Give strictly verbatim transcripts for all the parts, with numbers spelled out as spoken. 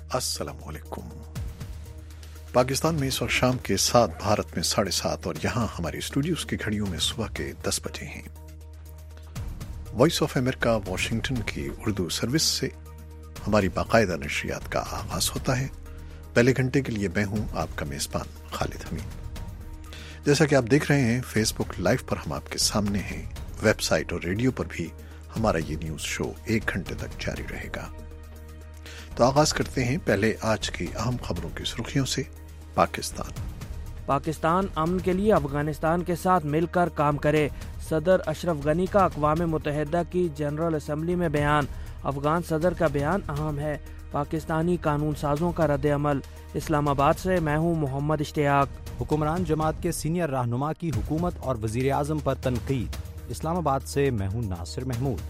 अस्सलाम वालेकुम। पाकिस्तान में इस वक्त शाम के सात, भारत में साढ़े सात और यहाँ हमारे स्टूडियोज की घड़ियों में सुबह के दस बजे हैं। वॉइस ऑफ अमेरिका वाशिंगटन की उर्दू सर्विस से हमारी बाकायदा नशरियात का आगाज होता है। पहले घंटे के लिए मैं हूँ आपका मेज़बान खालिद हमीद। जैसा कि आप देख रहे हैं, फेसबुक लाइव पर हम आपके सामने हैं, वेबसाइट और रेडियो पर भी हमारा ये न्यूज़ शो एक घंटे तक जारी रहेगा। तो आगाज करते हैं पहले आज की अहम खबरों की सुर्खियों से। पाकिस्तान पाकिस्तान अमन के लिए अफगानिस्तान के साथ मिलकर काम करे, सदर अशरफ गनी का अक़वाम मुत्तहिदा की जनरल असम्बली में बयान। अफगान सदर का बयान अहम है, पाकिस्तानी कानून साजों का रद्द अमल। इस्लामाबाद से मैं हूँ मोहम्मद इश्तियाक। हुक्मरान जमात के सीनियर रहनुमा की हुकूमत और वज़ीर आज़म पर तनकीद। इस्लामाबाद से मैं हूँ नासिर महमूद।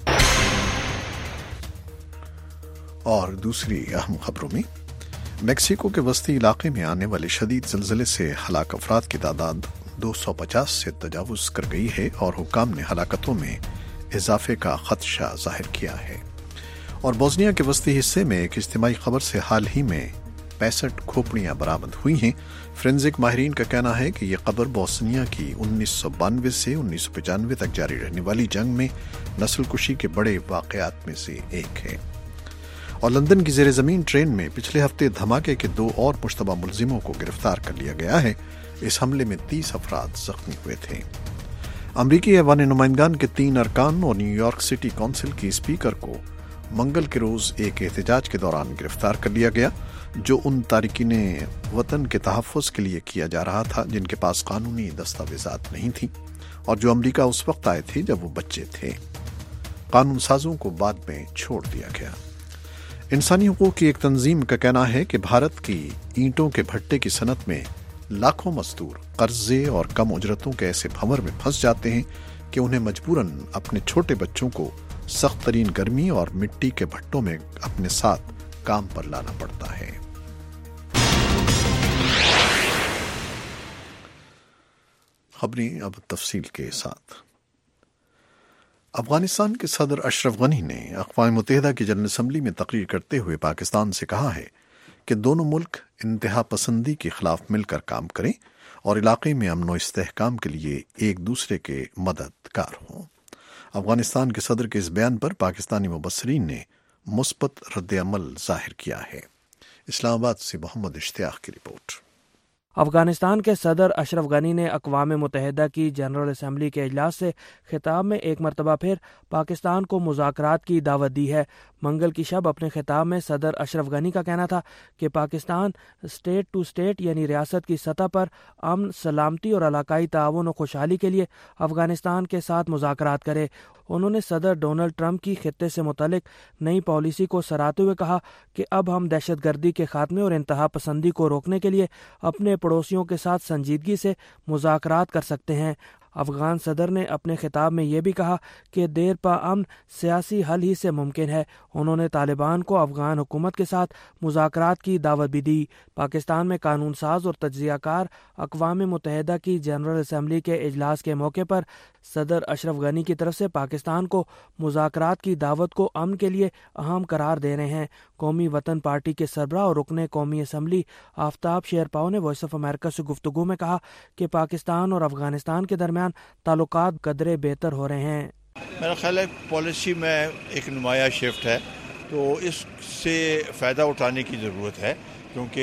और दूसरी अहम खबरों में, मेक्सिको के वस्ती इलाके में आने वाले शदीद ज़िलज़ले से हलाक अफराद की तादाद दो सौ पचास से तजावुज़ कर गई है और हुक्काम ने हलाकतों में इजाफे का खदशा जाहिर किया है। और बोस्निया के वस्ती हिस्से में एक इज्तिमाई खबर से हाल ही में पैंसठ खोपड़ियाँ बरामद हुई हैं। फ्रेंसिक माहिरीन का कहना है कि यह कब्र बोस्निया की उन्नीस सौ बानवे से उन्नीस सौ पचानवे तक जारी रहने वाली जंग में नस्ल कुशी के बड़े वाक़यात में से एक है। और लंदन की ज़ेरे ज़मीन ट्रेन में पिछले हफ्ते धमाके के दो और मुश्तबा मुलजिमों को गिरफ्तार कर लिया गया है। इस हमले में तीस अफराद जख्मी हुए थे। अमरीकी ऐवान नुमाइंदान के तीन अरकान और न्यूयॉर्क सिटी काउंसिल की स्पीकर को मंगल के रोज एक एहतजाज के दौरान गिरफ्तार कर लिया गया, जो उन तारिकीन वतन के तहफ़्फ़ुज़ के लिए किया जा रहा था जिनके पास कानूनी दस्तावेजात नहीं थी और जो अमरीका उस वक्त आए थे जब वो बच्चे थे। कानून साजों को बाद में छोड़ दिया गया। इंसानी हुकूक की एक तंजीम का कहना है कि भारत की ईंटों के भट्टे की सनत में लाखों मजदूर कर्जे और कम उजरतों के ऐसे भंवर में फंस जाते हैं कि उन्हें मजबूरन अपने छोटे बच्चों को सख्त तरीन गर्मी और मिट्टी के भट्टों में अपने साथ काम पर लाना पड़ता है। खबरें अब तफसील के साथ। अफगानिस्तान के सदर अशरफ गनी ने अक़वाम मुत्तहिदा की जनरल असम्बली में तकरीर करते हुए पाकिस्तान से कहा है कि दोनों मुल्क इंतहा पसंदी के खिलाफ मिलकर काम करें और इलाके में अमन व इस्तेहकाम के लिए एक दूसरे के मददगार हों। अफगानिस्तान के सदर के इस बयान पर पाकिस्तानी मुबस्सरीन ने मुस्बत रद्द अमल जाहिर किया है। इस्लामाबाद से मोहम्मद इश्तियाक की रिपोर्ट। अफगानिस्तान के सदर अशरफ गनी ने अक़वाम मुत्तहिदा की जनरल असम्बली के इजलास से खिताब में एक मरतबा फिर पाकिस्तान को मुज़ाकरात की दावत दी है। मंगल की शब अपने खिताब में सदर अशरफ गनी का कहना था कि पाकिस्तान स्टेट टू स्टेट यानी रियासत की सतह पर अमन, सलामती और इलाकाई ताउन और खुशहाली के लिए अफगानिस्तान के साथ मुज़ाकरात करे। उन्होंने सदर डोनाल्ड ट्रंप की खित्ते से मुतल्लिक नई पॉलिसी को सराहते हुए कहा कि अब हम दहशतगर्दी के खात्मे और इंतहा पसंदी को रोकने के लिए अपने पड़ोसियों के साथ संजीदगी से मुज़ाकरात कर सकते हैं। अफगान सदर ने अपने खिताब में यह भी कहा कि देर पा अमन सियासी हल ही से मुमकिन है। उन्होंने तालिबान को अफगान हुकूमत के साथ मुज़ाकरात की दावत भी दी। पाकिस्तान में कानून साज और तज्ज़ियाकार अक़वाम मुत्तहिदा की जनरल असम्बली के इजलास के मौके पर सदर अशरफ गनी की तरफ से पाकिस्तान को मुज़ाकरात की दावत को अमन के लिए अहम करार दे रहे हैं। कौमी वतन पार्टी के सरबराह और रुकने कौमी असम्बली आफ्ताब शेरपाओ ने वॉइस ऑफ अमेरिका से गुफ्तगू में कहा कि पाकिस्तान और अफगानिस्तान के दरमियान ताल्लुकात कदरे बेहतर हो रहे हैं। मेरा ख्याल है पॉलिसी में एक नुमाया शिफ्ट है, तो इससे फ़ायदा उठाने की ज़रूरत है, क्योंकि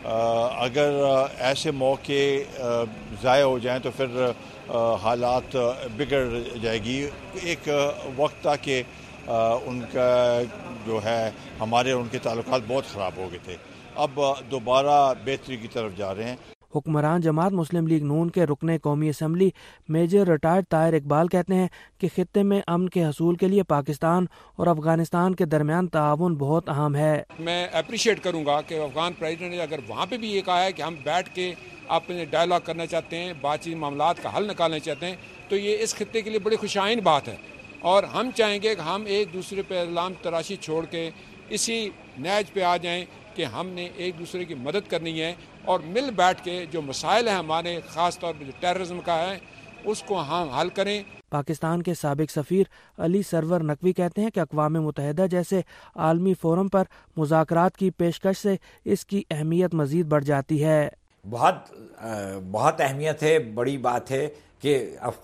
अगर ऐसे मौके ज़ाया हो जाएं तो फिर हालात बिगड़ जाएगी। एक वक्त था कि उनका जो है हमारे उनके ताल्लुकात बहुत ख़राब हो गए थे, अब दोबारा बेहतरी की तरफ जा रहे हैं। हुक्मरान जमात मुस्लिम लीग नून के रुकने कौमी assembly major retired Tahir Iqbal कहते हैं कि खित्ते में अमन के हसूल के लिए पाकिस्तान और अफगानिस्तान के दरमियान ताउन बहुत अहम है। मैं अप्रिशिएट करूंगा कि अफगान प्रेसिडेंट ने अगर वहाँ पे भी ये कहा है कि हम बैठ के अपने डायलॉग करना चाहते हैं, बातचीत मामलात का हल निकालना चाहते हैं, तो ये इस खित्ते के लिए बड़ी खुशाइन बात है। और हम चाहेंगे कि हम एक दूसरे पर इल्ज़ाम तराशी छोड़ के इसी नहज पे आ जाएं कि हमने एक दूसरे की मदद करनी है और मिल बैठ के जो मसाइल हैं हमारे, ख़ास तौर पर जो टेररिज्म का है, उसको हम हल करें। پاکستان کے سابق سفیر علی سرور نقوی کہتے ہیں کہ اقوام متحدہ جیسے عالمی فورم پر مذاکرات کی پیشکش سے اس کی اہمیت مزید بڑھ جاتی ہے۔ بہت بہت اہمیت ہے، بڑی بات ہے کہ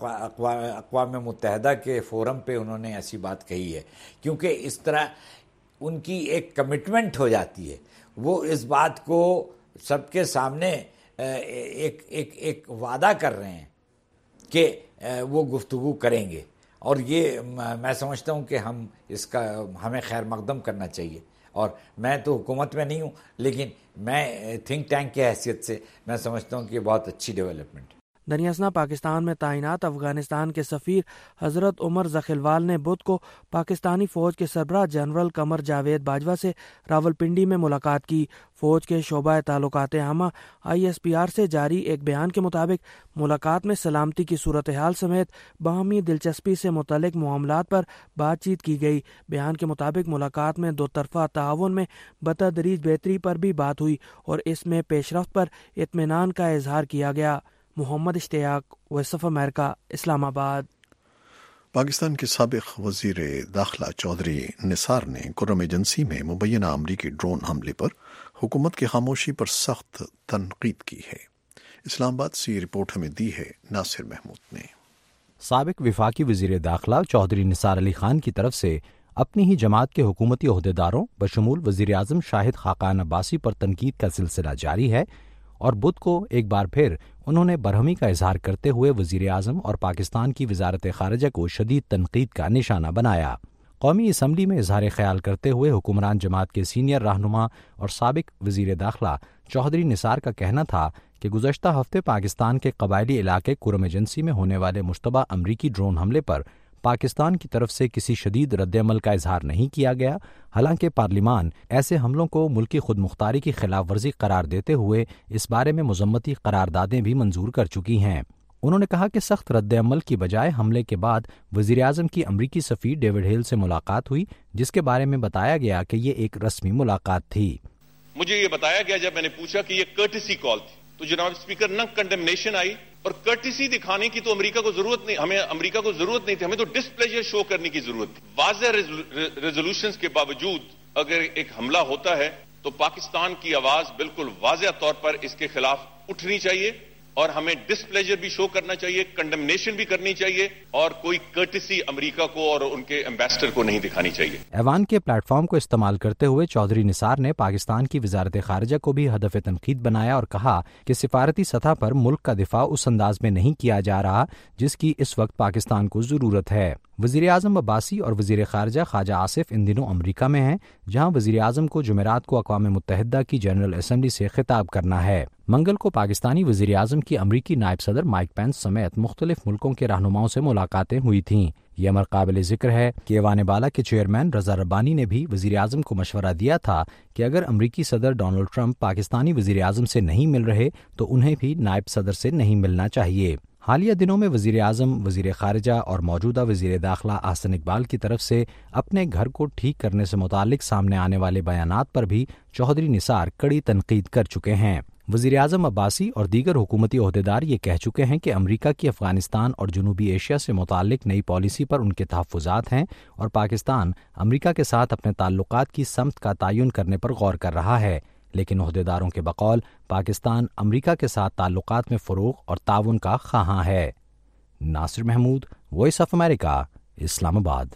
اقوام متحدہ کے فورم پہ انہوں نے ایسی بات کہی ہے، کیونکہ اس طرح ان کی ایک کمٹمنٹ ہو جاتی ہے، وہ اس بات کو سب کے سامنے ایک ایک ایک وعدہ کر رہے ہیں کہ وہ گفتگو کریں گے، اور یہ میں سمجھتا ہوں کہ ہم اس کا ہمیں خیر مقدم کرنا چاہیے۔ اور میں تو حکومت میں نہیں ہوں، لیکن میں تھنک ٹینک کی حیثیت سے میں سمجھتا ہوں کہ یہ بہت اچھی ڈیولپمنٹ ہے۔ دریاسنا پاکستان میں تعینات افغانستان کے سفیر حضرت عمر ذخیروال نے بدھ کو پاکستانی فوج کے سربراہ جنرل قمر جاوید باجوہ سے راولپنڈی میں ملاقات کی۔ فوج کے شعبہ تعلقات عامہ آئی ایس پی آر سے جاری ایک بیان کے مطابق ملاقات میں سلامتی کی صورتحال سمیت باہمی دلچسپی سے متعلق معاملات پر بات چیت کی گئی۔ بیان کے مطابق ملاقات میں دو طرفہ تعاون میں بتدریج بہتری پر بھی بات ہوئی اور اس میں پیش رفت پر اطمینان کا اظہار کیا گیا۔ محمد اشتیاق، وائس آف امریکہ، اسلام آباد۔ پاکستان کے سابق وزیر داخلہ چودھری نثار نے کرم ایجنسی میں مبینہ امریکی ڈرون حملے پر حکومت کی خاموشی پر سخت تنقید کی ہے۔ اسلام آباد سے یہ رپورٹ ہمیں دی ہے ناصر محمود نے۔ سابق وفاقی وزیر داخلہ چودھری نثار علی خان کی طرف سے اپنی ہی جماعت کے حکومتی عہدیداروں بشمول وزیر اعظم شاہد خاقان عباسی پر تنقید کا سلسلہ جاری ہے، اور بدھ کو ایک بار پھر انہوں نے برہمی کا اظہار کرتے ہوئے وزیر اعظم اور پاکستان کی وزارت خارجہ کو شدید تنقید کا نشانہ بنایا۔ قومی اسمبلی میں اظہار خیال کرتے ہوئے حکمران جماعت کے سینئر رہنما اور سابق وزیر داخلہ چودھری نثار کا کہنا تھا کہ گزشتہ ہفتے پاکستان کے قبائلی علاقے کرم ایجنسی میں ہونے والے مشتبہ امریکی ڈرون حملے پر پاکستان کی طرف سے کسی شدید رد عمل کا اظہار نہیں کیا گیا، حالانکہ پارلیمان ایسے حملوں کو ملکی خود مختاری کی خلاف ورزی قرار دیتے ہوئے اس بارے میں مذمتی قراردادیں بھی منظور کر چکی ہیں۔ انہوں نے کہا کہ سخت رد عمل کی بجائے حملے کے بعد وزیر اعظم کی امریکی سفیر ڈیوڈ ہیل سے ملاقات ہوئی، جس کے بارے میں بتایا گیا کہ یہ ایک رسمی ملاقات تھی۔ مجھے یہ بتایا گیا جب میں نے پوچھا کہ یہ کرٹسی کال تھی، تو جناب اسپیکر نہ کنڈمنیشن آئی، اور کرٹسی دکھانے کی تو امریکہ کو ضرورت نہیں، ہمیں امریکہ کو ضرورت نہیں تھی، ہمیں تو ڈسپلیجر شو کرنے کی ضرورت تھی۔ واضح ریزولوشنز کے باوجود اگر ایک حملہ ہوتا ہے تو پاکستان کی آواز بالکل واضح طور پر اس کے خلاف اٹھنی چاہیے، اور ہمیں ڈسپلیجر بھی شو کرنا چاہیے، کنڈمنیشن بھی کرنی چاہیے، اور کوئی کرٹسی امریکہ کو اور ان کے ایمبیسڈر کو نہیں دکھانی چاہیے۔ ایوان کے پلیٹ فارم کو استعمال کرتے ہوئے چودھری نثار نے پاکستان کی وزارت خارجہ کو بھی ہدف تنقید بنایا اور کہا کہ سفارتی سطح پر ملک کا دفاع اس انداز میں نہیں کیا جا رہا جس کی اس وقت پاکستان کو ضرورت ہے۔ وزیر اعظم عباسی اور وزیر خارجہ خواجہ آصف ان دنوں امریکہ میں ہیں، جہاں وزیر اعظم کو جمعرات کو اقوام متحدہ کی جنرل اسمبلی سے خطاب کرنا ہے۔ منگل کو پاکستانی وزیر اعظم کی امریکی نائب صدر مائک پینس سمیت مختلف ملکوں کے رہنماؤں سے ملاقاتیں ہوئی تھیں۔ یہ امر قابل ذکر ہے کہ ایوان بالا کے چیئرمین رضا ربانی نے بھی وزیر اعظم کو مشورہ دیا تھا کہ اگر امریکی صدر ڈونلڈ ٹرمپ پاکستانی وزیر اعظم سے نہیں مل رہے تو انہیں بھی نائب صدر سے نہیں ملنا چاہیے۔ حالیہ دنوں میں وزیر اعظم، وزیر خارجہ اور موجودہ وزیر داخلہ احسن اقبال کی طرف سے اپنے گھر کو ٹھیک کرنے سے متعلق سامنے آنے والے بیانات پر بھی چودھری نثار کڑی تنقید کر چکے ہیں۔ وزیر اعظم عباسی اور دیگر حکومتی عہدیدار یہ کہہ چکے ہیں کہ امریکہ کی افغانستان اور جنوبی ایشیا سے متعلق نئی پالیسی پر ان کے تحفظات ہیں، اور پاکستان امریکہ کے ساتھ اپنے تعلقات کی سمت کا تعین کرنے پر غور کر رہا ہے، لیکن عہدیداروں کے بقول پاکستان امریکہ کے ساتھ تعلقات میں فروغ اور تعاون کا خواہاں ہے۔ Nasir Mahmood, Voice of America, Islamabad.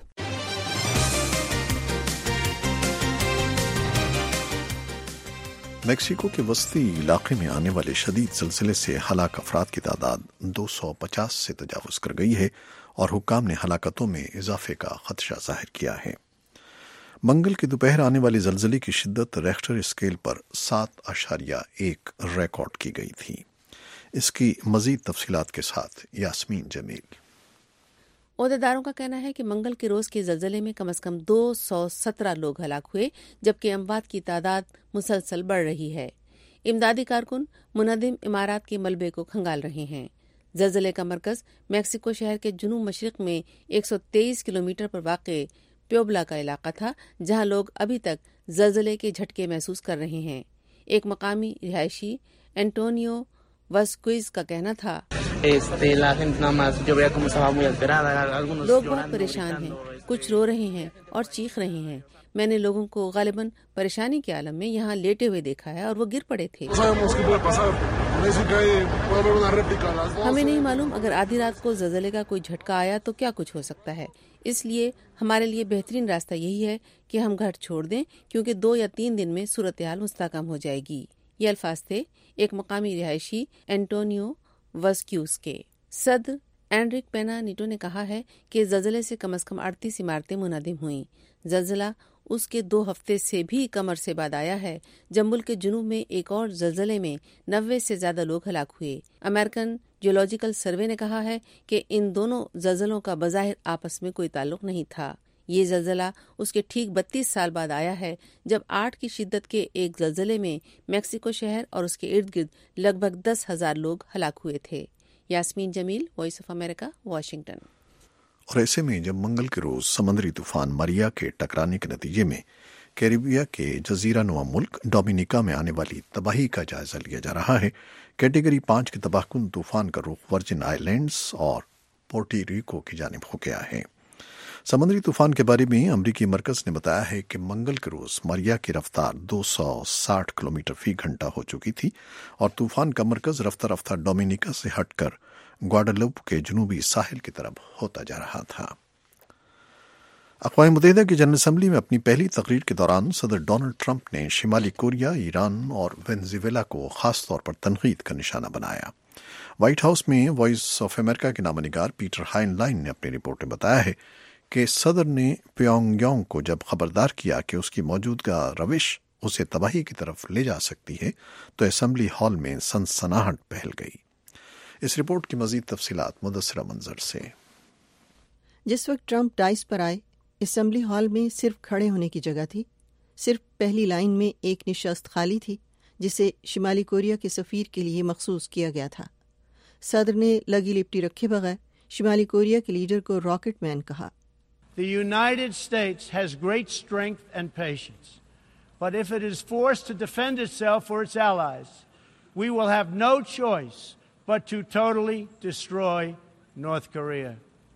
Mexico کے وسطی علاقے میں آنے والے شدید زلزلے سے ہلاک افراد کی تعداد دو سو پچاس سے تجاوز کر گئی ہے، اور حکام نے ہلاکتوں میں اضافے کا خدشہ ظاہر کیا ہے۔ منگل کی دوپہر آنے والے زلزلے کی شدت ریکٹر اسکیل پر سات اشاریہ ایک ریکارڈ کی گئی تھی۔ اس کی مزید تفصیلات کے ساتھ یاسمین جمیل۔ عہدیداروں کا کہنا ہے کہ منگل کے روز کے زلزلے میں کم از کم دو سو سترہ لوگ ہلاک ہوئے، جبکہ اموات کی تعداد مسلسل بڑھ رہی ہے۔ امدادی کارکن منہدم عمارات کے ملبے کو کھنگال رہے ہیں۔ زلزلے کا مرکز میکسیکو شہر کے جنوب مشرق میں ایک سو تیئیس کلومیٹر پر واقع پیوبلا کا علاقہ تھا، جہاں لوگ ابھی تک زلزلے کے جھٹکے محسوس کر رہے ہیں۔ ایک مقامی رہائشی اینٹونیو واسکویز کا کہنا تھا لوگ بہت پریشان ہیں, کچھ رو رہے ہیں اور چیخ رہے ہیں. میں نے لوگوں کو غالباً پریشانی کے عالم میں یہاں لیٹے ہوئے دیکھا ہے اور وہ گر پڑے تھے. ہمیں نہیں معلوم اگر آدھی رات کو زلزلے کا کوئی جھٹکا آیا تو کیا کچھ ہو سکتا ہے. اس لیے ہمارے لیے بہترین راستہ یہی ہے کہ ہم گھر چھوڑ دیں, کیونکہ دو یا تین دن میں صورتحال مستحکم ہو جائے گی. یہ الفاظ تھے ایک مقامی رہائشی اینٹونیو واسکیوس کے. صدر اینڈرک پینا نیٹو نے کہا ہے کہ زلزلے سے کم از کم اڑتیس عمارتیں منہدم ہوئیں. زلزلہ اس کے دو ہفتے سے بھی کم عرصے بعد آیا ہے جب ملک کے جنوب میں ایک اور زلزلے میں نوے سے زیادہ لوگ ہلاک ہوئے. امریکن جیولوجیکل سروے نے کہا ہے کہ ان دونوں زلزلوں کا بظاہر آپس میں کوئی تعلق نہیں تھا. یہ زلزلہ اس کے ٹھیک بتیس سال بعد آیا ہے جب آٹھ کی شدت کے ایک زلزلے میں میکسیکو شہر اور اس کے ارد گرد لگ بھگ دس ہزار لوگ ہلاک ہوئے تھے. Yasmin Jamil, Voice of America, Washington. اور ایسے میں جب منگل کے روز سمندری طوفان ماریا کے ٹکرانے کے نتیجے میں کیریبیا کے جزیرہ نما ملک ڈومینیکا میں آنے والی تباہی کا جائزہ لیا جا رہا ہے, کیٹیگری پانچ کے تباہ کن طوفان کا رخ ورجن آئی لینڈز اور پورٹی ریکو کی جانب ہو گیا ہے. سمندری طوفان کے بارے میں امریکی مرکز نے بتایا ہے کہ منگل کے روز ماریا کی رفتار دو سو ساٹھ کلومیٹر فی گھنٹہ ہو چکی تھی اور طوفان کا مرکز رفتہ رفتہ ڈومینیکا سے ہٹ کر گواڈالوپ کے جنوبی ساحل کی طرف ہوتا جا رہا تھا. اقوام متحدہ کی جنرل اسمبلی میں اپنی پہلی تقریر کے دوران صدر ڈونلڈ ٹرمپ نے شمالی کوریا, ایران اور وینزویلا کو خاص طور پر تنقید کا نشانہ بنایا. وائٹ ہاؤس میں وائس آف امریکہ کے نامہ نگار پیٹر ہائن لائن نے اپنی رپورٹ میں بتایا ہے کہ صدر نے پیونگ یانگ کو جب خبردار کیا کہ اس کی موجودہ روش اسے تباہی کی طرف لے جا سکتی ہے تو اسمبلی ہال میں سنسناہٹ پھیل گئی. اس رپورٹ کی مزید تفصیلات مدثرہ منظر سے. جس وقت ٹرمپ ڈائس پر آئے, اسمبلی ہال میں صرف کھڑے ہونے کی جگہ تھی. صرف پہلی لائن میں ایک نشست خالی تھی جسے شمالی کوریا کے سفیر کے لیے مخصوص کیا گیا تھا. صدر نے لگی لپٹی رکھے بغیر شمالی کوریا کے لیڈر کو راکٹ مین کہا. The United States has great strength and patience, but if it is forced to defend itself or its allies, we will have no choice but to totally destroy North Korea.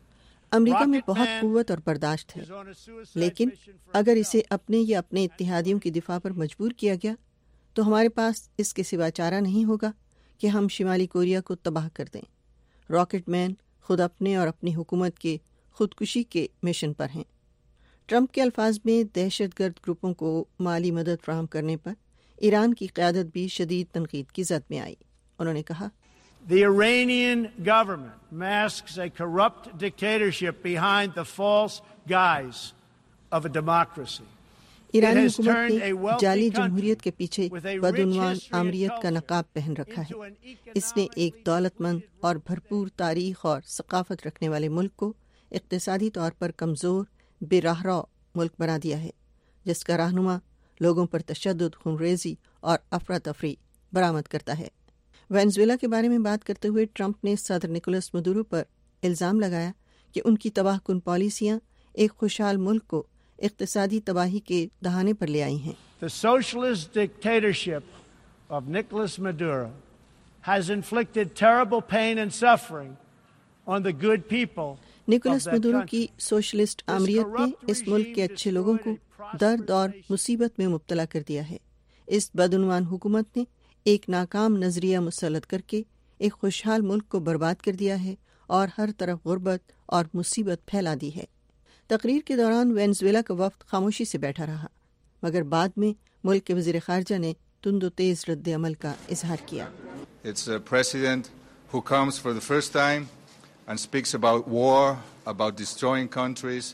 امریکہ میں بہت قوت اور برداشت ہے, لیکن اگر اسے اپنے یا اپنے اتحادیوں کی دفاع پر مجبور کیا گیا تو ہمارے پاس اس کے سوا چارہ نہیں ہوگا کہ ہم شمالی کوریا کو تباہ کر دیں. راکٹ مین خود اپنے اور اپنی حکومت کے خودکشی کے مشن پر ہیں. ٹرمپ کے الفاظ میں دہشت گرد گروپوں کو مالی مدد فراہم کرنے پر ایران کی قیادت بھی شدید تنقید کی زد میں آئی. انہوں نے کہا, The Iranian government masks a corrupt dictatorship behind the false guise of a democracy. ایرانی حکومت نے جعلی جمہوریت کے پیچھے بدعنوان آمریت کا نقاب پہن رکھا ہے. اس نے ایک دولت مند اور بھرپور تاریخ اور ثقافت رکھنے والے ملک کو اقتصادی طور پر کمزور, بے راہ رو ملک بنا دیا ہے, جس کا رہنما لوگوں پر تشدد, خونریزی اور افراتفری برآمد کرتا ہے. وینزویلا کے بارے میں بات کرتے ہوئے ٹرمپ نے صدر نکولس مدورو پر الزام لگایا کہ ان کی تباہ کن پالیسیاں ایک خوشحال ملک کو اقتصادی تباہی کے دہانے پر لے آئی ہیں. The socialist dictatorship of Nicolas Maduro has inflicted terrible pain and suffering on the good people. Nicolas Maduro کی سوشلسٹ آمریت نے اس ملک کے اچھے لوگوں کو درد اور مصیبت میں مبتلا کر دیا ہے. اس بدعنوان حکومت نے ایک ناکام نظریہ مسلط کر کے ایک خوشحال ملک کو برباد کر دیا ہے اور ہر طرف غربت اور مصیبت پھیلا دی ہے. تقریر کے دوران وینزویلا کا وفد خاموشی سے بیٹھا رہا, مگر بعد میں ملک کے وزیر خارجہ نے تند و تیز رد عمل کا اظہار کیا. It's a president who comes for the first time and speaks about war, about destroying countries,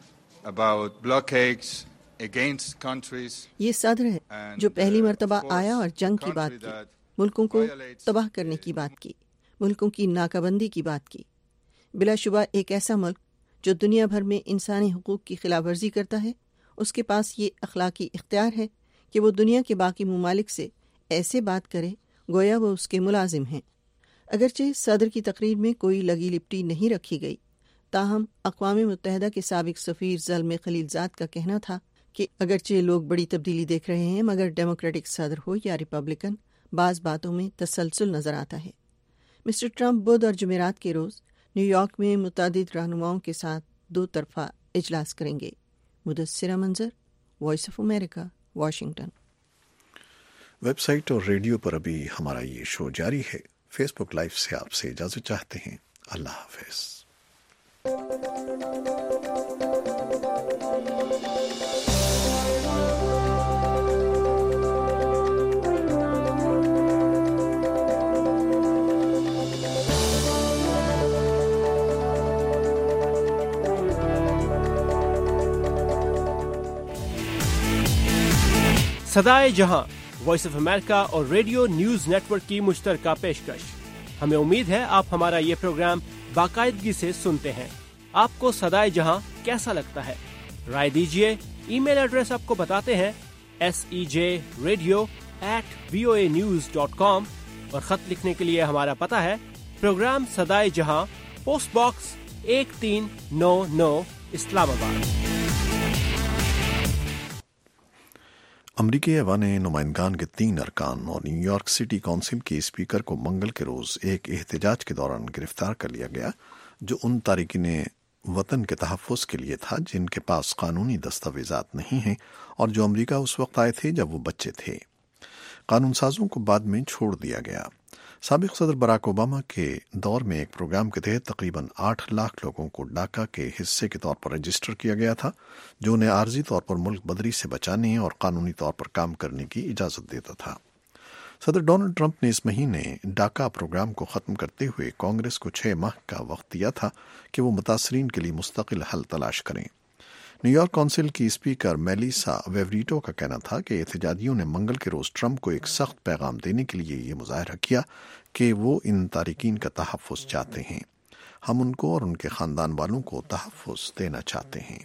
about blockades against countries. یہ صدر ہے جو پہلی مرتبہ آیا اور جنگ کی بات کی, ملکوں کو تباہ کرنے کی بات کی, ملکوں کی ناکہ بندی کی بات کی. بلا شبہ ایک ایسا ملک جو دنیا بھر میں انسانی حقوق کی خلاف ورزی کرتا ہے, اس کے پاس یہ اخلاقی اختیار ہے کہ وہ دنیا کے باقی ممالک سے ایسے بات کرے گویا وہ اس کے ملازم ہیں. اگرچہ صدر کی تقریر میں کوئی لگی لپٹی نہیں رکھی گئی, تاہم اقوام متحدہ کے سابق سفیر زلمے خلیل زاد کا کہنا تھا کہ اگرچہ لوگ بڑی تبدیلی دیکھ رہے ہیں, مگر ڈیموکریٹک صدر ہو یا ریپبلکن, بعض باتوں میں تسلسل نظر آتا ہے۔ مسٹر ٹرمپ بدھ اور جمعرات کے روز نیو یارک میں متعدد رہنماؤں کے ساتھ دو طرفہ اجلاس کریں گے۔ Mudassira Manzar, Voice of America, Washington. Website اور ریڈیو پر ابھی ہمارا یہ شو جاری ہے۔ فیس بک لائیو سے آپ سے اجازت چاہتے ہیں۔ اللہ حافظ۔ صدائے جہاں وائس آف امریکہ اور ریڈیو نیوز نیٹ ورک کی مشترکہ پیشکش۔ ہمیں امید ہے آپ ہمارا یہ پروگرام باقاعدگی سے سنتے ہیں۔ آپ کو صدائے جہاں کیسا لگتا ہے؟ رائے دیجیے۔ ای میل ایڈریس آپ کو بتاتے ہیں، S E J radio at V O A news dot com, اور خط لکھنے کے لیے ہمارا پتہ ہے پروگرام صدائے جہاں، پوسٹ باکس ایک تین نو نو، اسلام آباد۔ امریکی ایوان نمائندگان کے تین ارکان اور نیو یارک سٹی کونسل کے اسپیکر کو منگل کے روز ایک احتجاج کے دوران گرفتار کر لیا گیا جو ان تارکین وطن کے تحفظ کے لیے تھا جن کے پاس قانونی دستاویزات نہیں ہیں اور جو امریکہ اس وقت آئے تھے جب وہ بچے تھے۔ قانون سازوں کو بعد میں چھوڑ دیا گیا۔ سابق صدر براک اوباما کے دور میں ایک پروگرام کے تحت تقریباً آٹھ لاکھ لوگوں کو ڈاکا کے حصے کے طور پر رجسٹر کیا گیا تھا جو انہیں عارضی طور پر ملک بدری سے بچانے اور قانونی طور پر کام کرنے کی اجازت دیتا تھا۔ صدر ڈونلڈ ٹرمپ نے اس مہینے ڈاکا پروگرام کو ختم کرتے ہوئے کانگریس کو چھ ماہ کا وقت دیا تھا کہ وہ متاثرین کے لیے مستقل حل تلاش کریں۔ نیو یارک کونسل کی اسپیکر میلیسا ویوریٹو کا کہنا تھا کہ احتجاجیوں نے منگل کے روز ٹرمپ کو ایک سخت پیغام دینے کے لیے یہ مظاہرہ کیا کہ وہ ان تارکین کا تحفظ چاہتے ہیں۔ ہم ان کو اور ان کے خاندان والوں کو تحفظ دینا چاہتے ہیں۔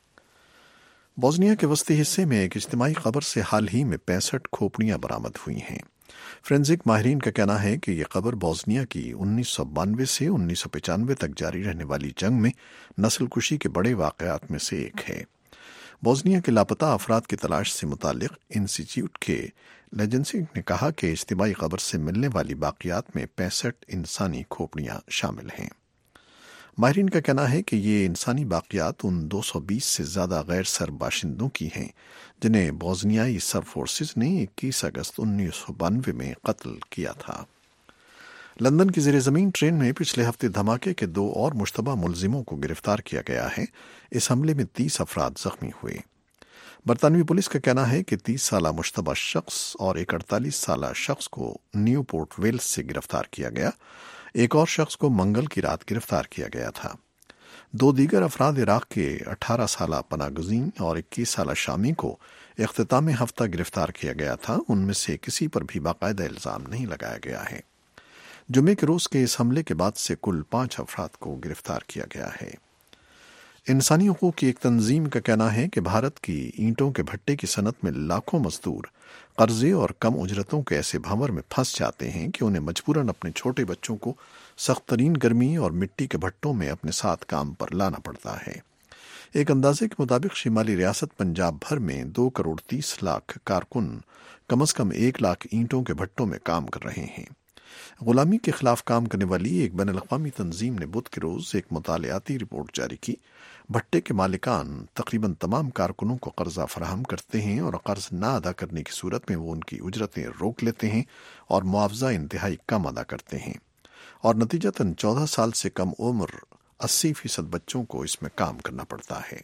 بوسنیا کے وسطی حصے میں ایک اجتماعی قبر سے حال ہی میں پینسٹھ کھوپڑیاں برآمد ہوئی ہیں۔ فرینزک ماہرین کا کہنا ہے کہ یہ قبر بوسنیا کی انیس سو بانوے سے انیس سو پچانوے تک جاری رہنے والی جنگ میں نسل کشی کے بڑے واقعات میں سے ایک ہے۔ بوسنیا کے لاپتہ افراد کی تلاش سے متعلق انسٹیٹیوٹ کے لیجنسک نے کہا کہ اجتماعی قبر سے ملنے والی باقیات میں پینسٹھ انسانی کھوپڑیاں شامل ہیں۔ ماہرین کا کہنا ہے کہ یہ انسانی باقیات ان دو سو بیس سے زیادہ غیر سرب باشندوں کی ہیں جنہیں بوسنیائی سرب فورسز نے اکیس اگست انیس سو بانوے میں قتل کیا تھا۔ لندن کی زیر زمین ٹرین میں پچھلے ہفتے دھماکے کے دو اور مشتبہ ملزموں کو گرفتار کیا گیا ہے۔ اس حملے میں تیس افراد زخمی ہوئے۔ برطانوی پولیس کا کہنا ہے کہ تیس سالہ مشتبہ شخص اور ایک اڑتالیس سالہ شخص کو نیو پورٹ ویلز سے گرفتار کیا گیا۔ ایک اور شخص کو منگل کی رات گرفتار کیا گیا تھا۔ دو دیگر افراد عراق کے اٹھارہ سالہ پناہ گزین اور اکیس سالہ شامی کو اختتام ہفتہ گرفتار کیا گیا تھا۔ ان میں سے کسی پر بھی باقاعدہ الزام نہیں لگایا گیا ہے۔ جمعے کے روز کے اس حملے کے بعد سے کل پانچ افراد کو گرفتار کیا گیا ہے۔ انسانی حقوق کی ایک تنظیم کا کہنا ہے کہ بھارت کی اینٹوں کے بھٹے کی صنعت میں لاکھوں مزدور قرضے اور کم اجرتوں کے ایسے بھنور میں پھنس جاتے ہیں کہ انہیں مجبوراً اپنے چھوٹے بچوں کو سخت ترین گرمی اور مٹی کے بھٹوں میں اپنے ساتھ کام پر لانا پڑتا ہے۔ ایک اندازے کے مطابق شمالی ریاست پنجاب بھر میں دو کروڑ تیس لاکھ کارکن کم از کم ایک لاکھ اینٹوں کے بھٹوں میں کام کر رہے ہیں۔ غلامی کے خلاف کام کرنے والی ایک بین الاقوامی تنظیم نے بدھ کے روز ایک مطالعاتی رپورٹ جاری کی۔ بھٹے کے مالکان تقریباً تمام کارکنوں کو قرضہ فراہم کرتے ہیں اور قرض نہ ادا کرنے کی صورت میں وہ ان کی اجرتیں روک لیتے ہیں اور معاوضہ انتہائی کم ادا کرتے ہیں، اور نتیجتاً چودہ سال سے کم عمر اسی فیصد بچوں کو اس میں کام کرنا پڑتا ہے۔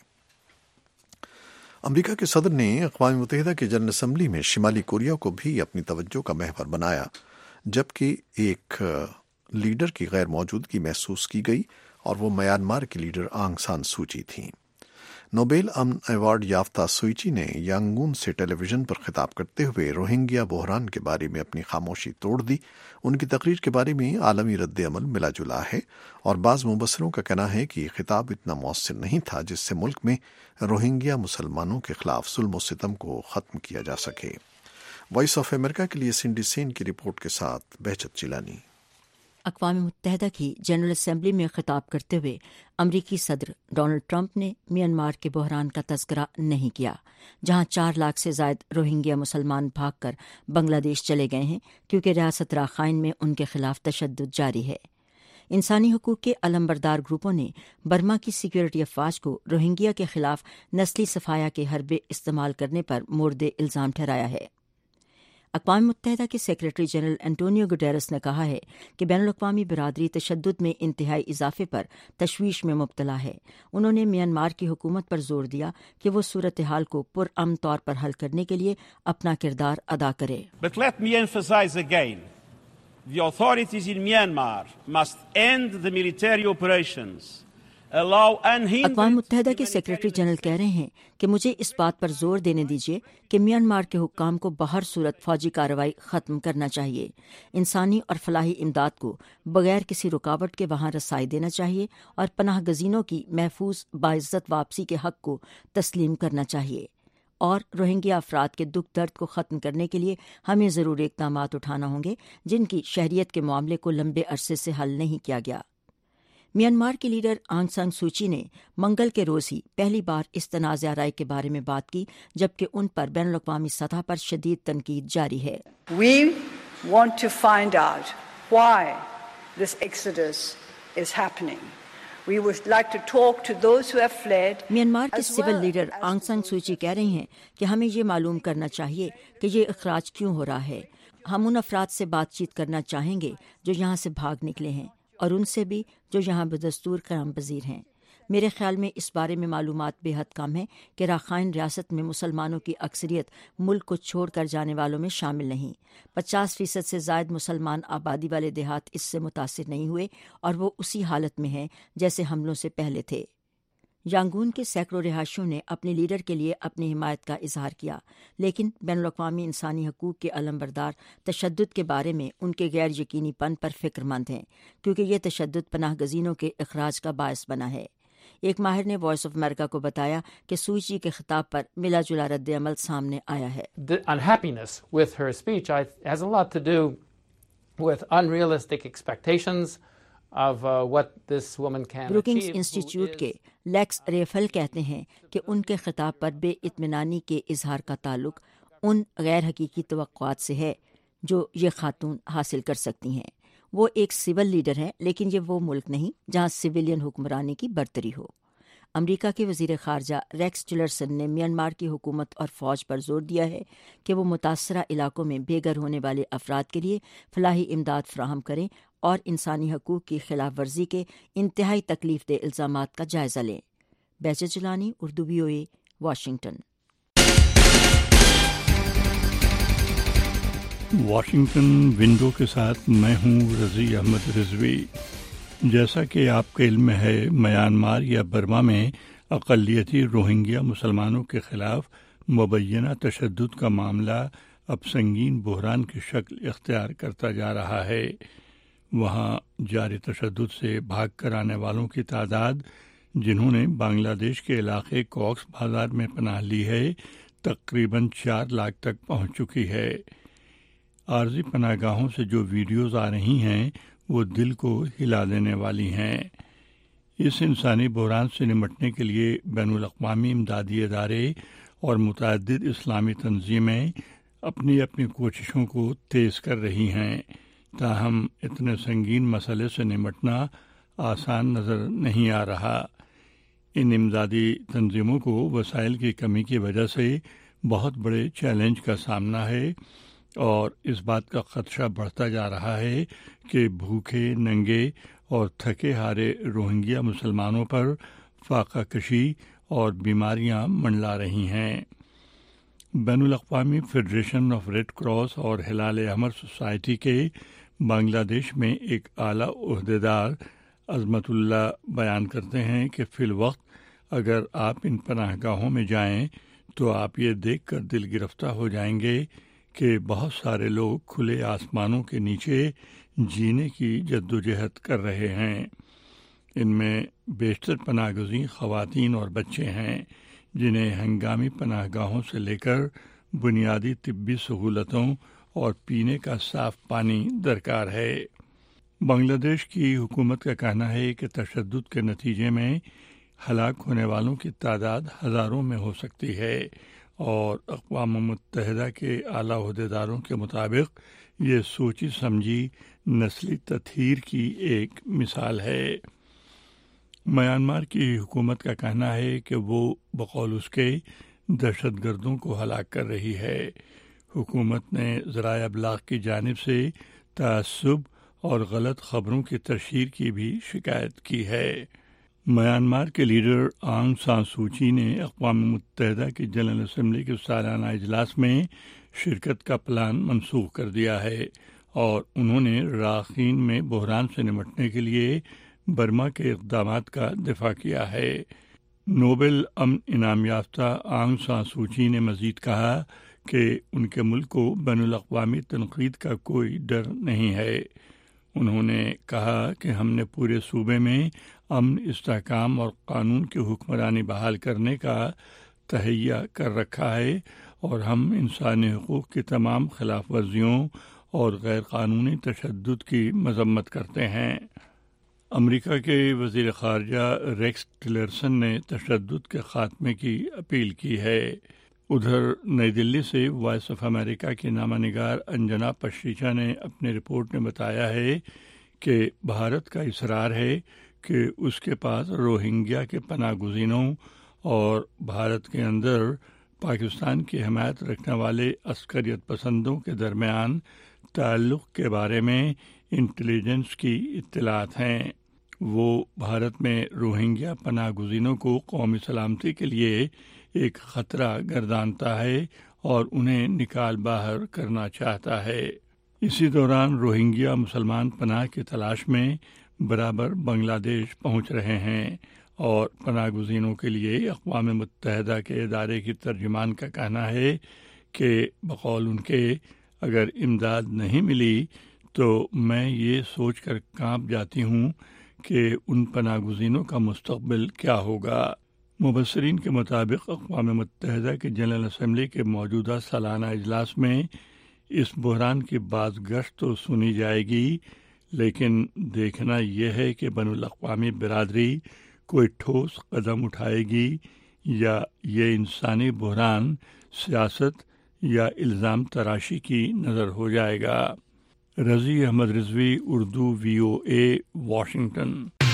امریکہ کے صدر نے اقوام متحدہ کی جنرل اسمبلی میں شمالی کوریا کو بھی اپنی توجہ کا محور بنایا، جبکہ ایک لیڈر کی غیر موجودگی محسوس کی گئی اور وہ میانمار کی لیڈر آنگ سان سوچی تھیں۔ نوبیل امن ایوارڈ یافتہ سوچی نے یانگون سے ٹیلی ویژن پر خطاب کرتے ہوئے روہنگیا بحران کے بارے میں اپنی خاموشی توڑ دی۔ ان کی تقریر کے بارے میں عالمی رد عمل ملا جلا ہے، اور بعض مبصروں کا کہنا ہے کہ یہ خطاب اتنا مؤثر نہیں تھا جس سے ملک میں روہنگیا مسلمانوں کے خلاف ظلم و ستم کو ختم کیا جا سکے۔ وائس آف امریکہ کے لیے سنڈی سین کی رپورٹ کے ساتھ بہجت جیلانی۔ اقوام متحدہ کی جنرل اسمبلی میں خطاب کرتے ہوئے امریکی صدر ڈونلڈ ٹرمپ نے میانمار کے بحران کا تذکرہ نہیں کیا، جہاں چار لاکھ سے زائد روہنگیا مسلمان بھاگ کر بنگلہ دیش چلے گئے ہیں کیونکہ ریاست راخائن میں ان کے خلاف تشدد جاری ہے۔ انسانی حقوق کے علمبردار گروپوں نے برما کی سیکورٹی افواج کو روہنگیا کے خلاف نسلی صفایا کے حربے استعمال کرنے پر مورد الزام ٹھہرایا ہے۔ اقوام متحدہ کے سیکریٹری جنرل انٹونیو گٹیرس نے کہا ہے کہ بین الاقوامی برادری تشدد میں انتہائی اضافے پر تشویش میں مبتلا ہے۔ انہوں نے میانمار کی حکومت پر زور دیا کہ وہ صورتحال کو پرامن طور پر حل کرنے کے لیے اپنا کردار ادا کرے۔ But let me emphasize again, the authorities in Myanmar must end the military operations. اقوام متحدہ کے سیکریٹری جنرل کہہ رہے ہیں کہ مجھے اس بات پر زور دینے دیجیے کہ میانمار کے حکام کو بہر صورت فوجی کارروائی ختم کرنا چاہیے، انسانی اور فلاحی امداد کو بغیر کسی رکاوٹ کے وہاں رسائی دینا چاہیے اور پناہ گزینوں کی محفوظ باعزت واپسی کے حق کو تسلیم کرنا چاہیے، اور روہنگیا افراد کے دکھ درد کو ختم کرنے کے لیے ہمیں ضروری اقدامات اٹھانا ہوں گے جن کی شہریت کے معاملے کو لمبے عرصے سے حل نہیں کیا گیا۔ میانمار کی لیڈر آنگ سان سوچی نے منگل کے روز ہی پہلی بار اس تنازع رائے کے بارے میں بات کی، جبکہ ان پر بین الاقوامی سطح پر شدید تنقید جاری ہے۔ We want to find out why this exodus is happening. We would like to talk to those who have fled. Myanmar کے civil leader Aung San Suu Kyi کہہ رہی ہیں کہ ہمیں یہ معلوم کرنا چاہیے کہ یہ اخراج کیوں ہو رہا ہے۔ ہم ان افراد سے بات چیت کرنا چاہیں گے جو یہاں سے بھاگ نکلے ہیں، اور ان سے بھی جو یہاں بدستور قیام پذیر ہیں۔ میرے خیال میں اس بارے میں معلومات بے حد کم ہے کہ راخائن ریاست میں مسلمانوں کی اکثریت ملک کو چھوڑ کر جانے والوں میں شامل نہیں۔ پچاس فیصد سے زائد مسلمان آبادی والے دیہات اس سے متاثر نہیں ہوئے اور وہ اسی حالت میں ہیں جیسے حملوں سے پہلے تھے۔ یانگون کے سینکڑوں رہائشیوں نے اپنے لیڈر کے لیے اپنی حمایت کا اظہار کیا، لیکن بین الاقوامی انسانی حقوق کے علمبردار تشدد کے بارے میں ان کے غیر یقینی پن پر فکر مند ہیں، کیونکہ یہ تشدد پناہ گزینوں کے اخراج کا باعث بنا ہے۔ ایک ماہر نے وائس آف امریکہ کو بتایا کہ سوچی کے خطاب پر ملا جلا رد عمل سامنے آیا ہے۔ The unhappiness with her speech has a lot to do with unrealistic expectations of uh, what this woman can Brookings achieve. Institute کے لیکس ریفل کہتے ہیں کہ ان کے خطاب پر بے اطمینانی کے اظہار کا تعلق ان غیر حقیقی توقعات سے ہے جو یہ خاتون حاصل کر سکتی ہیں۔ وہ ایک سول لیڈر ہیں، لیکن یہ وہ ملک نہیں جہاں سویلین حکمرانی کی برتری ہو۔ امریکہ کے وزیر خارجہ ریکس ٹلرسن نے میانمار کی حکومت اور فوج پر زور دیا ہے کہ وہ متاثرہ علاقوں میں بے گھر ہونے والے افراد کے لیے فلاحی امداد فراہم کریں اور انسانی حقوق کی خلاف ورزی کے انتہائی تکلیف دہ الزامات کا جائزہ لیں۔ بیچر Jilani, Urdu V O A, Washington. Washington window کے ساتھ میں ہوں رضی احمد رضوی۔ جیسا کہ آپ کا علم ہے، میانمار یا برما میں اقلیتی روہنگیا مسلمانوں کے خلاف مبینہ تشدد کا معاملہ اب سنگین بحران کی شکل اختیار کرتا جا رہا ہے۔ وہاں جاری تشدد سے بھاگ کر آنے والوں کی تعداد، جنہوں نے بنگلہ دیش کے علاقے کوکس بازار میں پناہ لی ہے، تقریباً چار لاکھ تک پہنچ چکی ہے۔ عارضی پناہ گاہوں سے جو ویڈیوز آ رہی ہیں وہ دل کو ہلا دینے والی ہیں۔ اس انسانی بحران سے نمٹنے کے لیے بین الاقوامی امدادی ادارے اور متعدد اسلامی تنظیمیں اپنی اپنی کوششوں کو تیز کر رہی ہیں، تاہم اتنے سنگین مسئلے سے نمٹنا آسان نظر نہیں آ رہا۔ ان امدادی تنظیموں کو وسائل کی کمی کی وجہ سے بہت بڑے چیلنج کا سامنا ہے، اور اس بات کا خدشہ بڑھتا جا رہا ہے کہ بھوکے، ننگے اور تھکے ہارے روہنگیا مسلمانوں پر فاقہ کشی اور بیماریاں منڈلا رہی ہیں۔ بین الاقوامی فیڈریشن آف ریڈ کراس اور ہلال احمر سوسائٹی کے بنگلہ دیش میں ایک اعلیٰ عہدیدار عظمت اللہ بیان کرتے ہیں کہ فی الوقت اگر آپ ان پناہ گاہوں میں جائیں تو آپ یہ دیکھ کر دل گرفتہ ہو جائیں گے کہ بہت سارے لوگ کھلے آسمانوں کے نیچے جینے کی جدوجہد کر رہے ہیں۔ ان میں بیشتر پناہ گزین خواتین اور بچے ہیں، جنہیں ہنگامی پناہ گاہوں سے لے کر بنیادی طبی سہولتوں اور پینے کا صاف پانی درکار ہے۔ بنگلہ دیش کی حکومت کا کہنا ہے کہ تشدد کے نتیجے میں ہلاک ہونے والوں کی تعداد ہزاروں میں ہو سکتی ہے، اور اقوام متحدہ کے اعلیٰ عہدیداروں کے مطابق یہ سوچی سمجھی نسلی تطہیر کی ایک مثال ہے۔ میانمار کی حکومت کا کہنا ہے کہ وہ بقول اس کے دہشت گردوں کو ہلاک کر رہی ہے۔ حکومت نے ذرائع ابلاغ کی جانب سے تعصب اور غلط خبروں کی تشہیر کی بھی شکایت کی ہے۔ میانمار کے لیڈر آنگ سان سوچی نے اقوام متحدہ کی جنرل اسمبلی کے سالانہ اجلاس میں شرکت کا پلان منسوخ کر دیا ہے، اور انہوں نے راکھین میں بحران سے نمٹنے کے لیے برما کے اقدامات کا دفاع کیا ہے۔ نوبل امن انعام یافتہ آنگ سان سوچی نے مزید کہا کہ ان کے ملک کو بین الاقوامی تنقید کا کوئی ڈر نہیں ہے۔ انہوں نے کہا کہ ہم نے پورے صوبے میں امن، استحکام اور قانون کی حکمرانی بحال کرنے کا تہیہ کر رکھا ہے، اور ہم انسانی حقوق کی تمام خلاف ورزیوں اور غیر قانونی تشدد کی مذمت کرتے ہیں۔ امریکہ کے وزیر خارجہ ریکس ٹلرسن نے تشدد کے خاتمے کی اپیل کی ہے۔ ادھر نئی دلی سے وائس آف امریکہ کی نامہ نگار انجنا پشریچا نے اپنی رپورٹ میں بتایا ہے کہ بھارت کا اصرار ہے کہ اس کے پاس روہنگیا کے پناہ گزینوں اور بھارت کے اندر پاکستان کی حمایت رکھنے والے عسکریت پسندوں کے درمیان تعلق کے بارے میں انٹیلیجنس کی اطلاعات ہیں۔ وہ بھارت میں روہنگیا پناہ گزینوں کو قومی سلامتی کے لیے ایک خطرہ گردانتا ہے اور انہیں نکال باہر کرنا چاہتا ہے۔ اسی دوران روہنگیا مسلمان پناہ کی تلاش میں برابر بنگلہ دیش پہنچ رہے ہیں، اور پناہ گزینوں کے لیے اقوام متحدہ کے ادارے کی ترجمان کا کہنا ہے کہ بقول ان کے اگر امداد نہیں ملی تو میں یہ سوچ کر کانپ جاتی ہوں کہ ان پناہ گزینوں کا مستقبل کیا ہوگا۔ مبصرین کے مطابق اقوام متحدہ کی جنرل اسمبلی کے موجودہ سالانہ اجلاس میں اس بحران کی باز گشت تو سنی جائے گی، لیکن دیکھنا یہ ہے کہ بین الاقوامی برادری کوئی ٹھوس قدم اٹھائے گی یا یہ انسانی بحران سیاست یا الزام تراشی کی نظر ہو جائے گا۔ Razi Ahmed Rizvi, Urdu, V O A, Washington.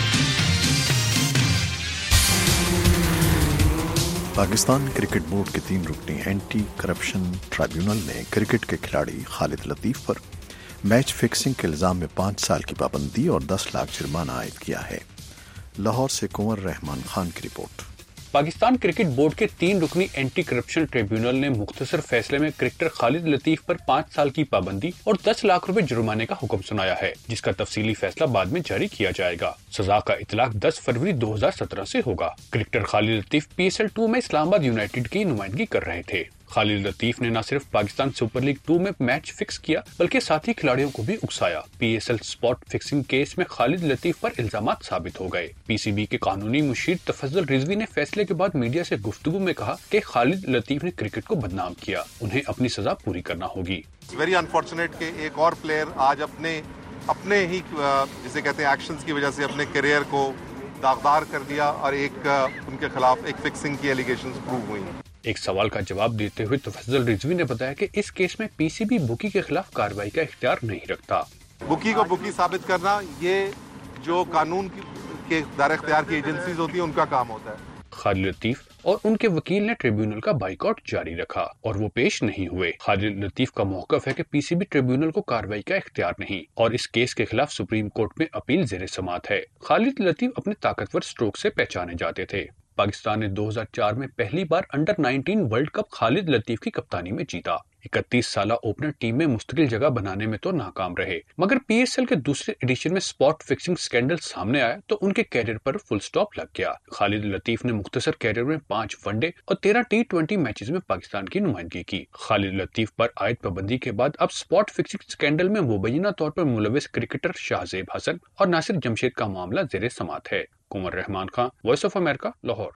Pakistan cricket board کے تین رکنی اینٹی کرپشن ٹرائیبیونل نے کرکٹ کے کھلاڑی خالد لطیف پر میچ فکسنگ کے الزام میں پانچ سال کی پابندی اور دس لاکھ جرمانہ عائد کیا ہے۔ لاہور سے کنور رحمان خان کی رپورٹ۔ پاکستان کرکٹ بورڈ کے تین رکنی اینٹی کرپشن ٹریبیونل نے مختصر فیصلے میں کرکٹر خالد لطیف پر پانچ سال کی پابندی اور دس لاکھ روپے جرمانے کا حکم سنایا ہے، جس کا تفصیلی فیصلہ بعد میں جاری کیا جائے گا۔ سزا کا اطلاق دس فروری دو ہزار سترہ سے ہوگا۔ Cricketer Khalid Latif P S L two میں اسلام آباد یونائیٹڈ کی نمائندگی کر رہے تھے۔ خالد لطیف نے نہ صرف پاکستان سپر لیگ ٹو میں میچ فکس کیا بلکہ ساتھی کھلاڑیوں کو بھی اکسایا۔ P S L spot fixing case میں خالد لطیف پر الزامات ثابت ہو گئے۔ پی سی بی کے قانونی مشیر تفضل رضوی نے فیصلے کے بعد میڈیا سے گفتگو میں کہا کہ خالد لطیف نے کرکٹ کو بدنام کیا، انہیں اپنی سزا پوری کرنا ہوگی۔ ویری انفارچونیٹ کہ ایک اور پلیئر آج اپنے اپنے ہی جسے کہتے ہیں ایکشنز کی وجہ سے اپنے کیریئر کو داغدار کر دیا، اور ایک ان کے خلاف ایک فکسنگ کی ایلیگیشنز پروو ہوئی۔ ایک سوال کا جواب دیتے ہوئے تفضل رضوی نے بتایا کہ اس کیس میں پی سی بی بکی کے خلاف کارروائی کا اختیار نہیں رکھتا۔ بکی کو بکی ثابت کرنا یہ جو قانون کے دائرہ اختیار کی ایجنسیز ہوتی ہیں ان کا کام ہوتا ہے۔ خالد لطیف اور ان کے وکیل نے ٹریبیونل کا بائیکاٹ جاری رکھا اور وہ پیش نہیں ہوئے۔ خالد لطیف کا موقف ہے کہ پی سی بی ٹریبیونل کو کارروائی کا اختیار نہیں اور اس کیس کے خلاف سپریم کورٹ میں اپیل زیر سماعت ہے۔ خالد لطیف اپنے طاقتور سٹروک سے پہچانے جاتے تھے۔ پاکستان نے دو ہزار چار میں پہلی بار under nineteen world cup Khalid Latif کی کپتانی میں جیتا۔ اکتیس سالہ اوپنر ٹیم میں مستقل جگہ بنانے میں تو ناکام رہے، مگر پی ایس ایل کے دوسرے ایڈیشن میں اسپاٹ فکسنگ سکینڈل سامنے آیا تو ان کے کیریئر پر فل سٹاپ لگ گیا۔ خالد لطیف نے مختصر کیریئر میں پانچ ون ڈے اور تیرہ ٹی ٹوینٹی میچز میں پاکستان کی نمائندگی کی۔ خالد لطیف پر عائد پابندی کے بعد اب اسپاٹ فکسنگ سکینڈل میں مبینہ طور پر ملوث کرکٹر شاہزیب حسن اور ناصر جمشید کا معاملہ زیر سماعت ہے۔ Kanwar Rehman Khan, Voice of America, Lahore.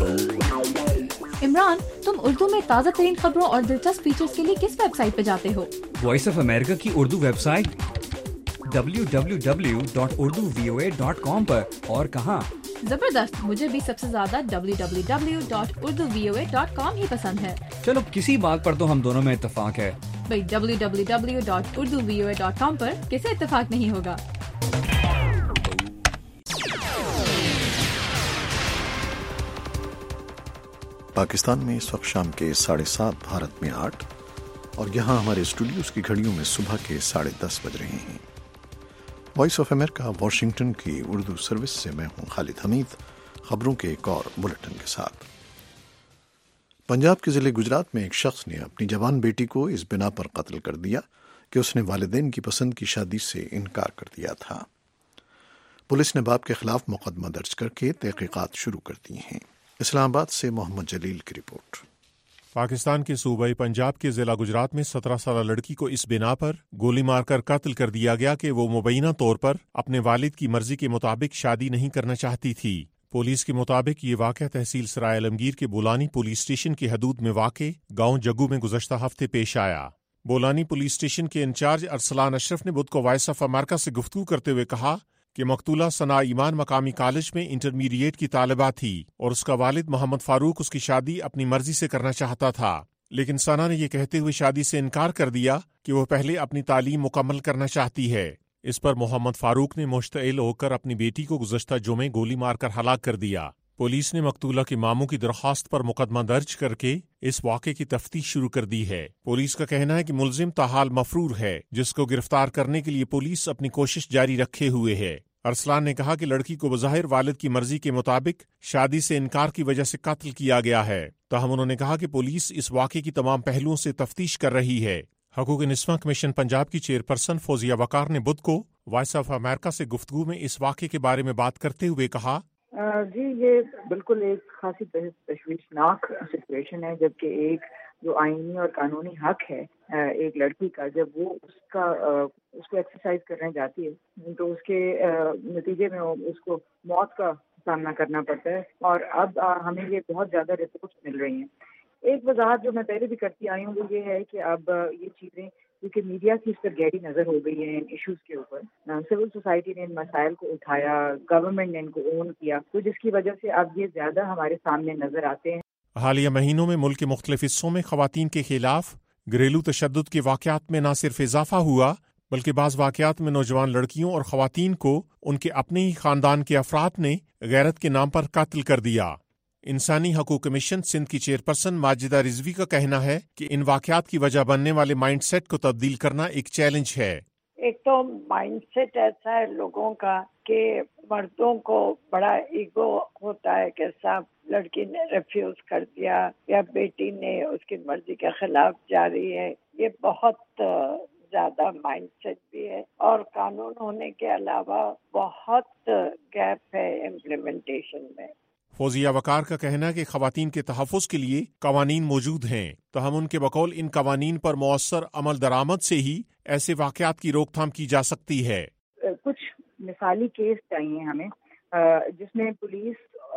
Imran, تم اردو میں تازہ ترین خبروں اور دلچسپ فیچرز کے لیے کس ویب سائٹ پہ جاتے ہو؟ وائس آف امریکہ کی Urdu website W W W dot Urdu V O A dot com पर। और कहाँ? जबरदस्त, मुझे भी सबसे ज्यादा W W W dot Urdu V O A dot com ही पसंद है। चलो किसी बात पर तो हम दोनों में इत्तेफाक है। भाई W W W dot Urdu V O A dot com पर किसे इत्तेफाक नहीं होगा। पाकिस्तान में इस वक्त शाम के साढ़े सात, भारत में आठ, और यहाँ हमारे स्टूडियोज की घड़ियों में सुबह के साढ़े दस बज रहे हैं। वॉइस ऑफ अमेरिका वॉशिंगटन की उर्दू सर्विस से मैं हूँ खालिद हमीद, खबरों के एक और बुलेटिन के साथ। पंजाब के जिले गुजरात में एक शख्स ने अपनी जवान बेटी को इस बिना पर कत्ल कर दिया कि उसने वालिदैन की पसंद की शादी से इनकार कर दिया था। पुलिस ने बाप के खिलाफ मुकदमा दर्ज करके तहकीकात शुरू कर दी हैं। इस्लामाबाद से मोहम्मद जलील की रिपोर्ट। पाकिस्तान के सूबाई पंजाब के जिला गुजरात में सत्रह साल लड़की को इस बिना पर गोली मारकर कत्ल कर दिया गया कि वो मुबैना तौर पर अपने वालिद की मर्जी के मुताबिक शादी नहीं करना चाहती थी। पुलिस के मुताबिक ये वाक़या तहसील सराय आलमगीर के बोलानी पुलिस स्टेशन की हदूद में वाक़े गांव जग्गू में गुज़श्ता हफ्ते पेश आया। बोलानी पुलिस स्टेशन के इंचार्ज अरसलान अशरफ ने बुध को वॉइस ऑफ अमेरिका से गुफ्तगू करते हुए कहा कि मकतूला सना ईमान मकामी कॉलेज में इंटरमीडिएट की तालिबा थी और उसका वालिद मोहम्मद फारूक उसकी शादी अपनी मर्जी से करना चाहता था, लेकिन सना ने यह कहते हुए शादी से इनकार कर दिया कि वह पहले अपनी तालीम मुकम्मल करना चाहती है। इस पर मोहम्मद फारूक ने मुश्तइल होकर अपनी बेटी को गुज़श्ता जुमे गोली मारकर हलाक कर दिया। पुलिस ने मकतूला के मामू की दरख्वास्त पर मुकदमा दर्ज करके इस वाक़े की तफ्तीश शुरू कर दी है। पुलिस का कहना है कि मुलजिम ताहाल मफरूर है, जिसको गिरफ्तार करने के लिए पुलिस अपनी कोशिश जारी रखे हुए है। अरसलान ने कहा कि लड़की को बज़ाहिर वालिद की मर्जी के मुताबिक शादी से इनकार की वजह से कत्ल किया गया है। ताहम उन्होंने कहा कि पुलिस इस वाक़े की तमाम पहलुओं से तफ्तीश कर रही है। हकूक़ निस्वां कमीशन पंजाब की चेयरपर्सन फौजिया वकार ने बुध को वॉइस ऑफ अमेरिका से गुफ्तगू में इस वाक़े के बारे में बात करते हुए कहा, जी ये बिल्कुल एक खासी तशवीशनाक सिचुएशन है, जबकि एक जो आईनी और कानूनी हक है एक लड़की का, जब वो उसका उसको एक्सरसाइज करने जाती है तो उसके नतीजे में उसको मौत का सामना करना पड़ता है। और अब हमें ये बहुत ज़्यादा रिपोर्ट्स मिल रही हैं। एक वजाहत जो मैं पहले भी करती आई हूँ वो ये है कि अब ये चीज़ें क्योंकि मीडिया की इस पर गहरी नज़र हो गई है इन इश्यूज़ के ऊपर, सिविल सोसाइटी ने इन मसाइल को उठाया, गवर्नमेंट ने इनको ओन किया, तो जिसकी वजह से अब ये ज़्यादा हमारे सामने नज़र आते हैं। हालिया महीनों में मुल्क के मुख्तलिफ हिस्सों में खवातीन के खिलाफ घरेलू तशद्दुद के वाक़यात में न सिर्फ इजाफा हुआ बल्कि बाज़ वाक़यात में नौजवान लड़कियों और खवातीन को उनके अपने ही खानदान के अफराद ने गैरत के नाम पर कत्ल कर दिया। इंसानी हकूक़ कमीशन सिंध की चेयरपर्सन माजिदा रिजवी का कहना है कि इन वाक़यात की वजह बनने वाले माइंडसेट को तब्दील करना एक चैलेंज है। एक तो माइंडसेट ऐसा है लोगों का कि मर्दों को बड़ा ईगो होता है कि साहब लड़की ने रिफ्यूज कर दिया या बेटी ने उसकी मर्जी के खिलाफ जा रही है, ये बहुत ज्यादा माइंडसेट भी है। और कानून होने के अलावा बहुत गैप है इम्प्लीमेंटेशन में। फौजिया वकार का कहना है कि खवातीन के तहफ़्फ़ुज़ के लिए कवानीन मौजूद हैं, तो हम उनके बकौल इन कवानीन पर मौसर अमल दरामद से ही ऐसे वाक़यात की रोकथाम की जा सकती है। कुछ मिसाली केस चाहिए हमें जिसमें पुलिस,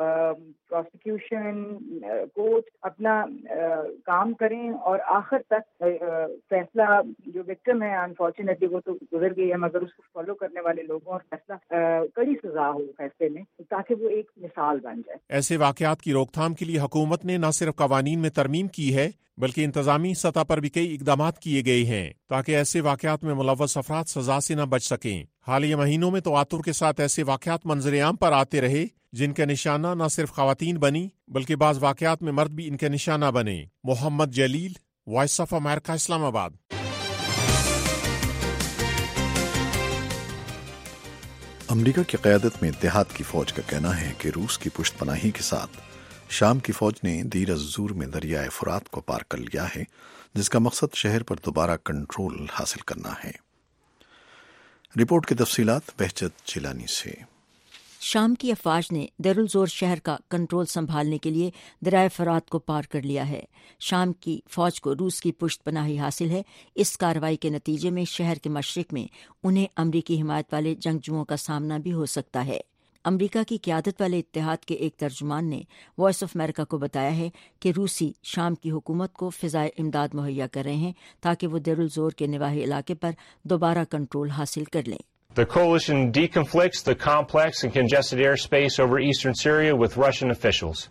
प्रोसिक्यूशन, कोर्ट अपना आ, काम करें और आखिर तक फैसला, जो विक्टिम है अनफॉर्चुनेटली वो तो गुजर गई है, मगर उसको फॉलो करने वाले लोगों और फैसला कड़ी सजा हो फैसले में, ताकि वो एक मिसाल बन जाए। ऐसे वाक़यात की रोकथाम के लिए हुकूमत ने न सिर्फ कवानीन में तरमीम की है बल्कि इंतजामी सतह पर भी कई इकदाम किए गए हैं ताकि ऐसे वाक़यात में मुलव्वस अफराद सजा से न बच सकें। हालिया महीनों में तवातुर के साथ ऐसे वाक़यात मंजर-ए-आम पर आते रहे जिनका निशाना न सिर्फ खवातीन बनी बल्कि बाज़ वाक़यात में मर्द भी इनका निशाना बने। Mohammad Jalil, Voice of America, Islamabad. अमरीका की क़यादत में इत्तेहाद की फ़ौज का कहना है कि रूस की पुष्टपनाही के साथ शाम की फ़ौज ने दीर अज़्ज़ूर में दरियाए फ़ुरात को पार कर लिया है, जिसका मकसद शहर पर दोबारा कंट्रोल हासिल करना है। रिपोर्ट की तफसीलात बहजत जिलानी से। शाम की अफवाज ने देरुल ज़ोर शहर का कंट्रोल संभालने के लिए दरियाए फ़ुरात को पार कर लिया है। शाम की फ़ौज को रूस की पुष्टपनाही हासिल है। इस कार्रवाई के नतीजे में शहर के मशरिक में उन्हें अमरीकी हिमायत वाले जंगजुओं का सामना भी हो सकता है। अमरीका की क़यादत वाले इत्तेहाद के एक तर्जुमान ने वॉइस ऑफ अमेरिका को बताया है कि रूसी शाम की हुकूमत को फ़िज़ाए इमदाद मुहैया कर रहे हैं ताकि वो देरुल ज़ोर के निवाही इलाके पर दोबारा कंट्रोल हासिल कर लें। The coalition deconflicts the complex and congested airspace over eastern Syria with Russian officials.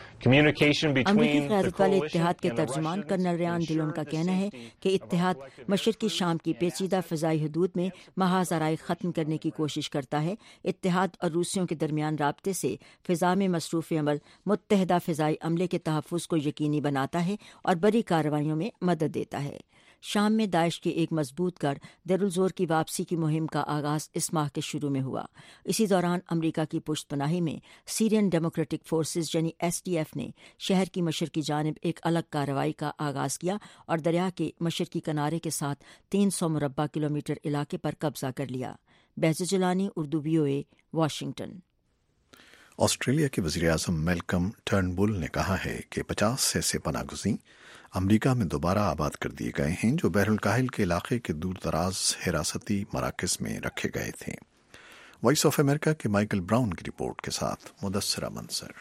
امریکی قیادت والے اتحاد کے ترجمان کرنل ریان ڈلون کا کہنا ہے کہ اتحاد مشرقی شام کی پیچیدہ فضائی حدود میں محاذ آرائی ختم کرنے کی کوشش کرتا ہے. اتحاد اور روسیوں کے درمیان رابطے سے فضا میں مصروف عمل متحدہ فضائی عملے کے تحفظ کو یقینی بناتا ہے اور بڑی کارروائیوں میں مدد دیتا ہے. شام میں داعش کے ایک مضبوط گڑھ دیر الزور کی واپسی کی مہم کا آغاز اس ماہ کے شروع میں ہوا. اسی دوران امریکہ کی پشت پناہی میں سیرین ڈیموکریٹک فورسز یعنی ایس ڈی ایف نے شہر کی مشرقی جانب ایک الگ کارروائی کا آغاز کیا اور دریا کے مشرقی کنارے کے ساتھ تین سو مربع کلومیٹر علاقے پر قبضہ کر لیا. بیض Jilani, Urdu V O A, Washington. Australia کے وزیر اعظم میلکم ٹرنبل نے کہا ہے کہ پچاس سے ایسے پناہ گزین امریکہ میں دوبارہ آباد کر دیے گئے ہیں جو بحر الکاہل کے علاقے کے دور دراز حراستی مراکز میں رکھے گئے تھے. وائس آف امریکہ کے مائیکل براؤن کی رپورٹ کے ساتھ مدثرہ منصر.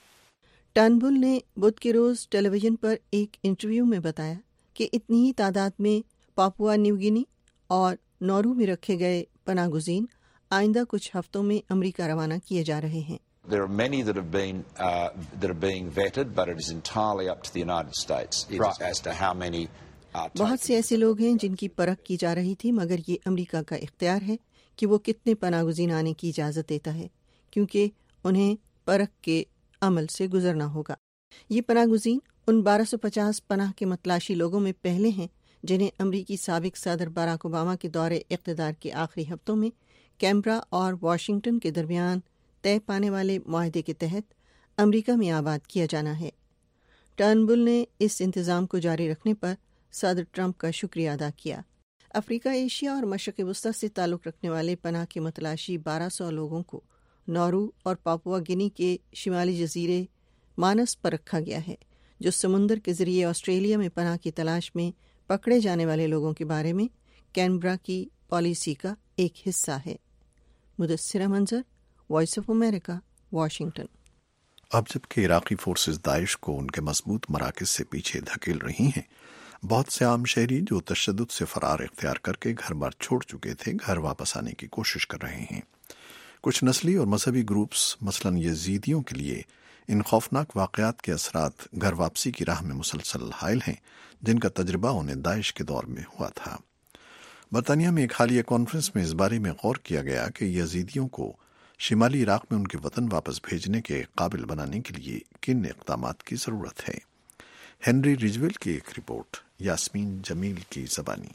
ٹرنبل نے بدھ کے روز ٹیلی ویژن پر ایک انٹرویو میں بتایا کہ اتنی ہی تعداد میں پاپوا نیو گینی اور نورو میں رکھے گئے پناہ گزین آئندہ کچھ ہفتوں میں امریکہ روانہ کیے جا رہے ہیں. There are many that have been uh, that are being vetted, but it is entirely up to the United States right. as to how many. بہت سے ایسے لوگ ہیں جن کی پرکھ کی جا رہی تھی، مگر یہ امریکہ کا اختیار ہے کہ وہ کتنے پناہ گزین آنے کی اجازت دیتا ہے، کیونکہ انہیں پرکھ کے عمل سے گزرنا ہوگا. یہ پناہ گزین ان بارہ سو پچاس پناہ کے متلاشی لوگوں میں پہلے ہیں جنہیں امریکی سابق صدر باراک اوباما کے دور اقتدار کے آخری ہفتوں میں کینبرا اور واشنگٹن کے درمیان طے پانے والے معاہدے کے تحت امریکہ میں آباد کیا جانا ہے. ٹرنبل نے اس انتظام کو جاری رکھنے پر صدر ٹرمپ کا شکریہ ادا کیا. افریقہ، ایشیا اور مشرق وسطی سے تعلق رکھنے والے پناہ کے متلاشی بارہ سو لوگوں کو نورو اور پاپوا گینی کے شمالی جزیرے مانس پر رکھا گیا ہے، جو سمندر کے ذریعے آسٹریلیا میں پناہ کی تلاش میں پکڑے جانے والے لوگوں کے بارے میں کینبرا کی پالیسی کا ایک حصہ ہے. مدثرہ Manzar, Voice of America, Washington. اب جبکہ عراقی فورسز داعش کو ان کے مضبوط مراکز سے پیچھے دھکیل رہی ہیں، بہت سے عام شہری جو تشدد سے فرار اختیار کر کے گھر بار چھوڑ چکے تھے گھر واپس آنے کی کوشش کر رہے ہیں. کچھ نسلی اور مذہبی گروپس مثلاً یزیدیوں کے لیے ان خوفناک واقعات کے اثرات گھر واپسی کی راہ میں مسلسل حائل ہیں، جن کا تجربہ انہیں داعش کے دور میں ہوا تھا. برطانیہ میں ایک حالیہ کانفرنس میں اس بارے میں غور کیا گیا کہ یزیدیوں کو شمالی عراق میں ان کے وطن واپس بھیجنے کے قابل بنانے کے لیے کن اقدامات کی ضرورت ہے. ہنری رجویل کی ایک رپورٹ، یاسمین جمیل کی زبانی.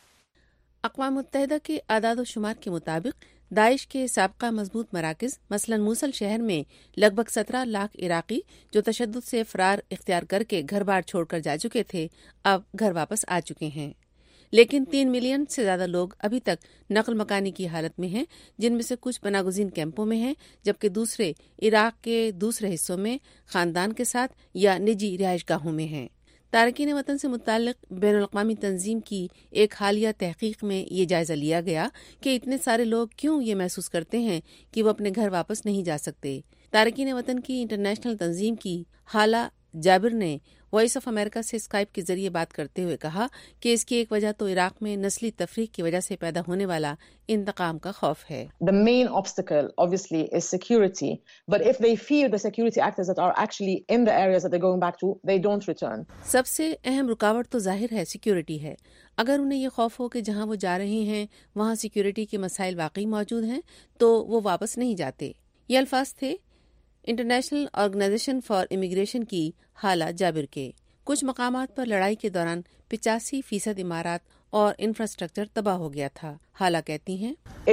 اقوام متحدہ کے اعداد و شمار کے مطابق داعش کے سابقہ مضبوط مراکز مثلاً موصل شہر میں لگ بھگ سترہ لاکھ عراقی جو تشدد سے فرار اختیار کر کے گھر بار چھوڑ کر جا چکے تھے اب گھر واپس آ چکے ہیں، لیکن تین ملین سے زیادہ لوگ ابھی تک نقل مکانی کی حالت میں ہیں، جن میں سے کچھ پناہ گزین کیمپوں میں ہیں جبکہ دوسرے عراق کے دوسرے حصوں میں خاندان کے ساتھ یا نجی رہائش گاہوں میں ہیں. تارکین وطن سے متعلق بین الاقوامی تنظیم کی ایک حالیہ تحقیق میں یہ جائزہ لیا گیا کہ اتنے سارے لوگ کیوں یہ محسوس کرتے ہیں کہ وہ اپنے گھر واپس نہیں جا سکتے. تارکین وطن کی انٹرنیشنل تنظیم کی حالہ جابر نے وائس آف امریکہ سے اسکائپ کے ذریعے بات کرتے ہوئے کہا کہ اس کی ایک وجہ تو عراق میں نسلی تفریق کی وجہ سے پیدا ہونے والا انتقام کا خوف ہے. The main obstacle obviously is security, but if they fear the security actors that are actually in the areas that they're going back to, they don't return. سب سے اہم رکاوٹ تو ظاہر ہے سیکیورٹی ہے. اگر انہیں یہ خوف ہو کہ جہاں وہ جا رہے ہیں وہاں سیکیورٹی کے مسائل واقعی موجود ہیں تو وہ واپس نہیں جاتے. یہ الفاظ تھے انٹرنیشنل آرگنائزیشن فار امیگریشن کی حالہ جابر کے. کچھ مقامات پر لڑائی کے دوران پچاسی فیصد عمارات اور انفراسٹرکچر تباہ ہو گیا تھا. حالہ کہتی ہیں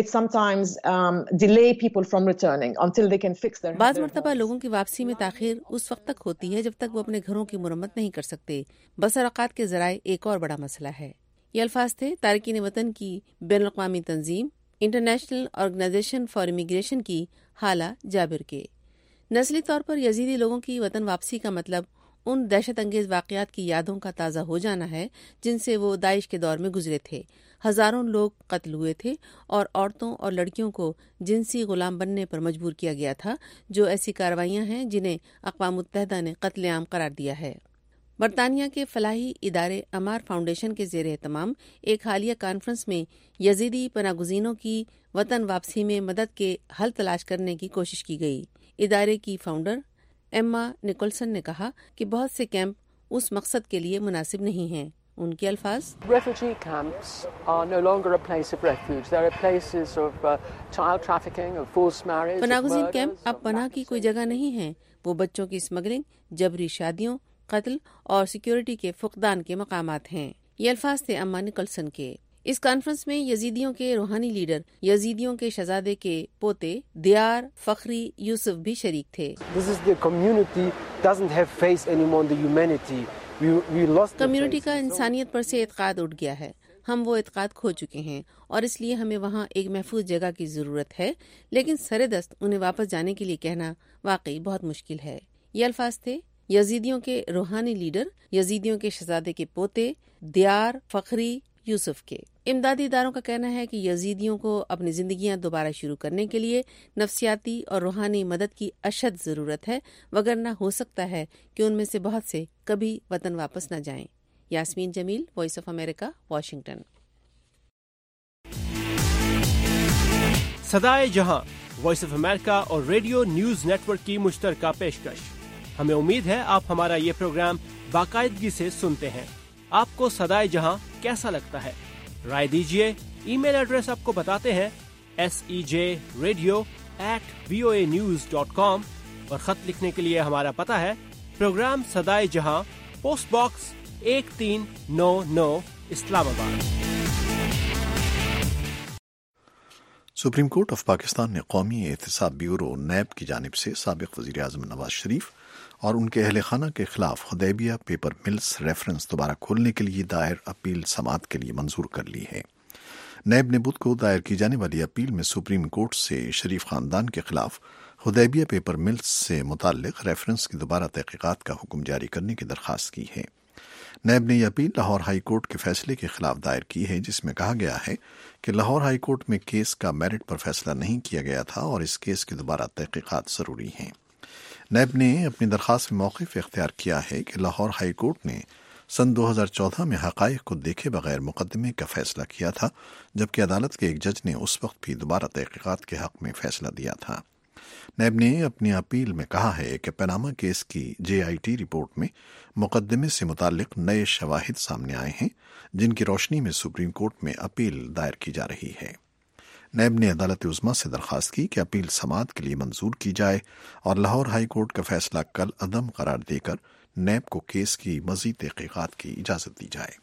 بعض مرتبہ لوگوں کی واپسی میں تاخیر اس وقت تک ہوتی ہے جب تک وہ اپنے گھروں کی مرمت نہیں کر سکتے. بسر اوقات کے ذرائع ایک اور بڑا مسئلہ ہے. یہ الفاظ تھے تارکین وطن کی بین الاقوامی تنظیم انٹرنیشنل آرگنائزیشن فار امیگریشن کی حالہ جابر کے. نسلی طور پر یزیدی لوگوں کی وطن واپسی کا مطلب ان دہشت انگیز واقعات کی یادوں کا تازہ ہو جانا ہے جن سے وہ داعش کے دور میں گزرے تھے. ہزاروں لوگ قتل ہوئے تھے اور عورتوں اور لڑکیوں کو جنسی غلام بننے پر مجبور کیا گیا تھا، جو ایسی کارروائیاں ہیں جنہیں اقوام متحدہ نے قتل عام قرار دیا ہے. برطانیہ کے فلاحی ادارے امار فاؤنڈیشن کے زیر اہتمام ایک حالیہ کانفرنس میں یزیدی پناہ گزینوں کی وطن واپسی میں مدد کے حل تلاش کرنے کی کوشش کی گئی۔ ادارے کی فاؤنڈر ایما نکولسن نے کہا کہ بہت سے کیمپ اس مقصد کے لیے مناسب نہیں ہیں۔ ان کے الفاظ، Refugee camps are no longer a place of refuge. They are places of uh, child trafficking, of forced marriage, پناہ of گزین murders, کیمپ اب پناہ کی کوئی جگہ نہیں ہیں، وہ بچوں کی اسمگلنگ، جبری شادیوں، قتل اور سیکیورٹی کے فقدان کے مقامات ہیں۔ یہ الفاظ تھے اما نکولسن کے۔ اس کانفرنس میں یزیدیوں کے روحانی لیڈر، یزیدیوں کے شہزادے کے پوتے دیار فخری یوسف بھی شریک تھے۔ This is the community doesn't have faith anymore in the humanity. We, we lost community کا انسانیت پر سے اعتقاد اٹھ گیا ہے، ہم وہ اعتقاد کھو چکے ہیں اور اس لیے ہمیں وہاں ایک محفوظ جگہ کی ضرورت ہے، لیکن سر دست انہیں واپس جانے کے لیے کہنا واقعی بہت مشکل ہے۔ یہ الفاظ تھے یزیدیوں کے روحانی لیڈر، یزیدیوں کے شہزادے کے پوتے دیار فخری یوسف کے۔ امدادی اداروں کا کہنا ہے کہ یزیدیوں کو اپنی زندگیاں دوبارہ شروع کرنے کے لیے نفسیاتی اور روحانی مدد کی اشد ضرورت ہے، وگرنہ ہو سکتا ہے کہ ان میں سے بہت سے کبھی وطن واپس نہ جائیں۔ Yasmin Jamil, Voice of America, Washington. صدائے جہاں، وائس آف امریکہ اور ریڈیو نیوز نیٹ ورک کی مشترکہ پیشکش۔ ہمیں امید ہے آپ ہمارا یہ پروگرام باقاعدگی سے سنتے ہیں۔ آپ کو صدائے جہاں کیسا لگتا ہے؟ رائے دیجیے۔ ای میل ایڈریس آپ کو بتاتے ہیں، S E J radio at V O A news dot com, اور خط لکھنے کے لیے ہمارا پتہ ہے پروگرام صدائے جہاں، پوسٹ باکس ایک تین نو نو، اسلام آباد۔ سپریم کورٹ آف پاکستان نے قومی احتساب بیورو نیب کی جانب سے سابق وزیر اعظم نواز شریف اور ان کے اہل خانہ کے خلاف حدیبیہ پیپر ملز ریفرنس دوبارہ کھولنے کے لیے دائر اپیل سماعت کے لیے منظور کر لی ہے۔ نیب نے بدھ کو دائر کی جانے والی اپیل میں سپریم کورٹ سے شریف خاندان کے خلاف حدیبیہ پیپر ملز سے متعلق ریفرنس کی دوبارہ تحقیقات کا حکم جاری کرنے کی درخواست کی ہے۔ نیب نے یہ اپیل لاہور ہائی کورٹ کے فیصلے کے خلاف دائر کی ہے، جس میں کہا گیا ہے کہ لاہور ہائی کورٹ میں کیس کا میرٹ پر فیصلہ نہیں کیا گیا تھا اور اس کیس کی دوبارہ تحقیقات ضروری ہیں۔ نیب نے اپنی درخواست میں موقف اختیار کیا ہے کہ لاہور ہائی کورٹ نے سن دو ہزار چودہ میں حقائق کو دیکھے بغیر مقدمے کا فیصلہ کیا تھا، جبکہ عدالت کے ایک جج نے اس وقت بھی دوبارہ تحقیقات کے حق میں فیصلہ دیا تھا۔ نیب نے اپنی اپیل میں کہا ہے کہ پاناما کیس کی جے آئی ٹی رپورٹ میں مقدمے سے متعلق نئے شواہد سامنے آئے ہیں، جن کی روشنی میں سپریم کورٹ میں اپیل دائر کی جا رہی ہے۔ نیب نے عدالت عظمیٰ سے درخواست کی کہ اپیل سماعت کے لیے منظور کی جائے اور لاہور ہائی کورٹ کا فیصلہ کل عدم قرار دے کر نیب کو کیس کی مزید تحقیقات کی اجازت دی جائے۔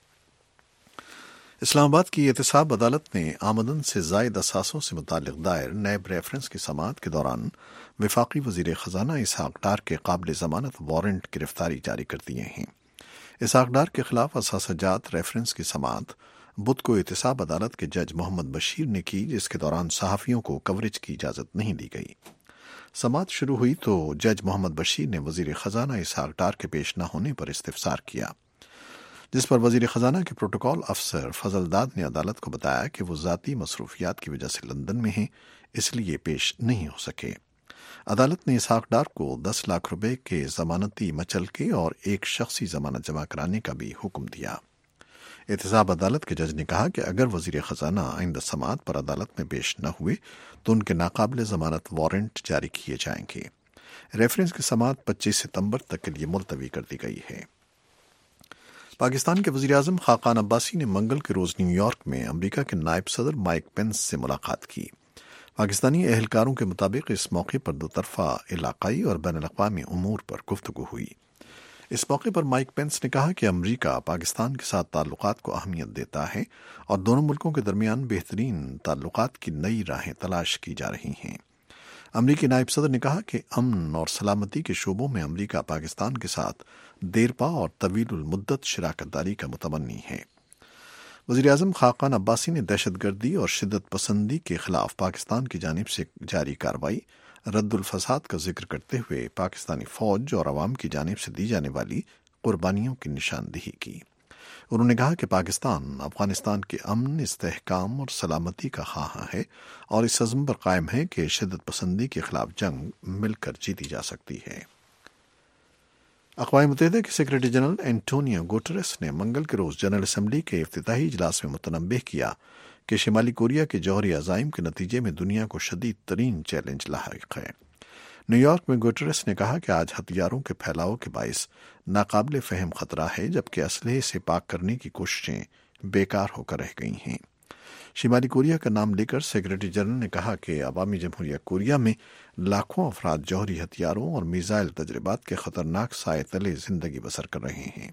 اسلام آباد کی احتساب عدالت نے آمدن سے زائد اثاثوں سے متعلق دائر نیب ریفرنس کی سماعت کے دوران وفاقی وزیر خزانہ اسحاق ڈار کے قابل ضمانت وارنٹ گرفتاری جاری کر دیے ہیں۔ اسحاق ڈار کے خلاف اثاثہ جات ریفرنس کی سماعت بدھ کو احتساب عدالت کے جج محمد بشیر نے کی، جس کے دوران صحافیوں کو کوریج کی اجازت نہیں دی گئی۔ سماعت شروع ہوئی تو جج محمد بشیر نے وزیر خزانہ اسحاق ڈار کے پیش نہ ہونے پر استفسار کیا، جس پر وزیر خزانہ کے پروٹوکول افسر فضل داد نے عدالت کو بتایا کہ وہ ذاتی مصروفیات کی وجہ سے لندن میں ہیں، اس لیے پیش نہیں ہو سکے۔ عدالت نے اسحاق ڈار کو دس لاکھ روپے کے ضمانتی مچلکے اور ایک شخصی ضمانت جمع کرانے کا بھی حکم دیا۔ احتساب عدالت کے جج نے کہا کہ اگر وزیر خزانہ آئندہ سماعت پر عدالت میں پیش نہ ہوئے تو ان کے ناقابل ضمانت وارنٹ جاری کیے جائیں گے۔ ریفرنس کی سماعت پچیس ستمبر تک کے لیے ملتوی کر دی گئی ہے۔ پاکستان کے وزیر اعظم خاقان عباسی نے منگل کے روز نیو یارک میں امریکہ کے نائب صدر مائک پینس سے ملاقات کی۔ پاکستانی اہلکاروں کے مطابق اس موقع پر دو طرفہ علاقائی اور بین الاقوامی امور پر گفتگو ہوئی۔ اس موقع پر مائک پینس نے کہا کہ امریکہ پاکستان کے ساتھ تعلقات کو اہمیت دیتا ہے اور دونوں ملکوں کے درمیان بہترین تعلقات کی نئی راہیں تلاش کی جا رہی ہیں۔ امریکی نائب صدر نے کہا کہ امن اور سلامتی کے شعبوں میں امریکہ پاکستان کے ساتھ دیرپا اور طویل المدت شراکت داری کا متمنی ہے۔ وزیر اعظم خاقان عباسی نے دہشت گردی اور شدت پسندی کے خلاف پاکستان کی جانب سے جاری کارروائی، رد الفساد کا ذکر کرتے ہوئے پاکستانی فوج اور عوام کی جانب سے دی جانے والی قربانیوں کی نشاندہی کی۔ انہوں نے کہا کہ پاکستان افغانستان کے امن، استحکام اور سلامتی کا خواہاں ہے اور اس عزم پر قائم ہے کہ شدت پسندی کے خلاف جنگ مل کر جیتی جا سکتی ہے۔ اقوام متحدہ کے سیکرٹری جنرل اینٹونیو گوٹریس نے منگل کے روز جنرل اسمبلی کے افتتاحی اجلاس میں متنبہ کیا کہ شمالی کوریا کے جوہری عزائم کے نتیجے میں دنیا کو شدید ترین چیلنج لاحق ہے۔ نیو یارک میں گوٹریس نے کہا کہ آج ہتھیاروں کے پھیلاؤ کے باعث ناقابل فہم خطرہ ہے، جبکہ اسلحے سے پاک کرنے کی کوششیں بیکار ہو کر رہ گئی ہیں۔ شمالی کوریا کا نام لے کر سیکرٹری جنرل نے کہا کہ عوامی جمہوریہ کوریا میں لاکھوں افراد جوہری ہتھیاروں اور میزائل تجربات کے خطرناک سائے تلے زندگی بسر کر رہے ہیں۔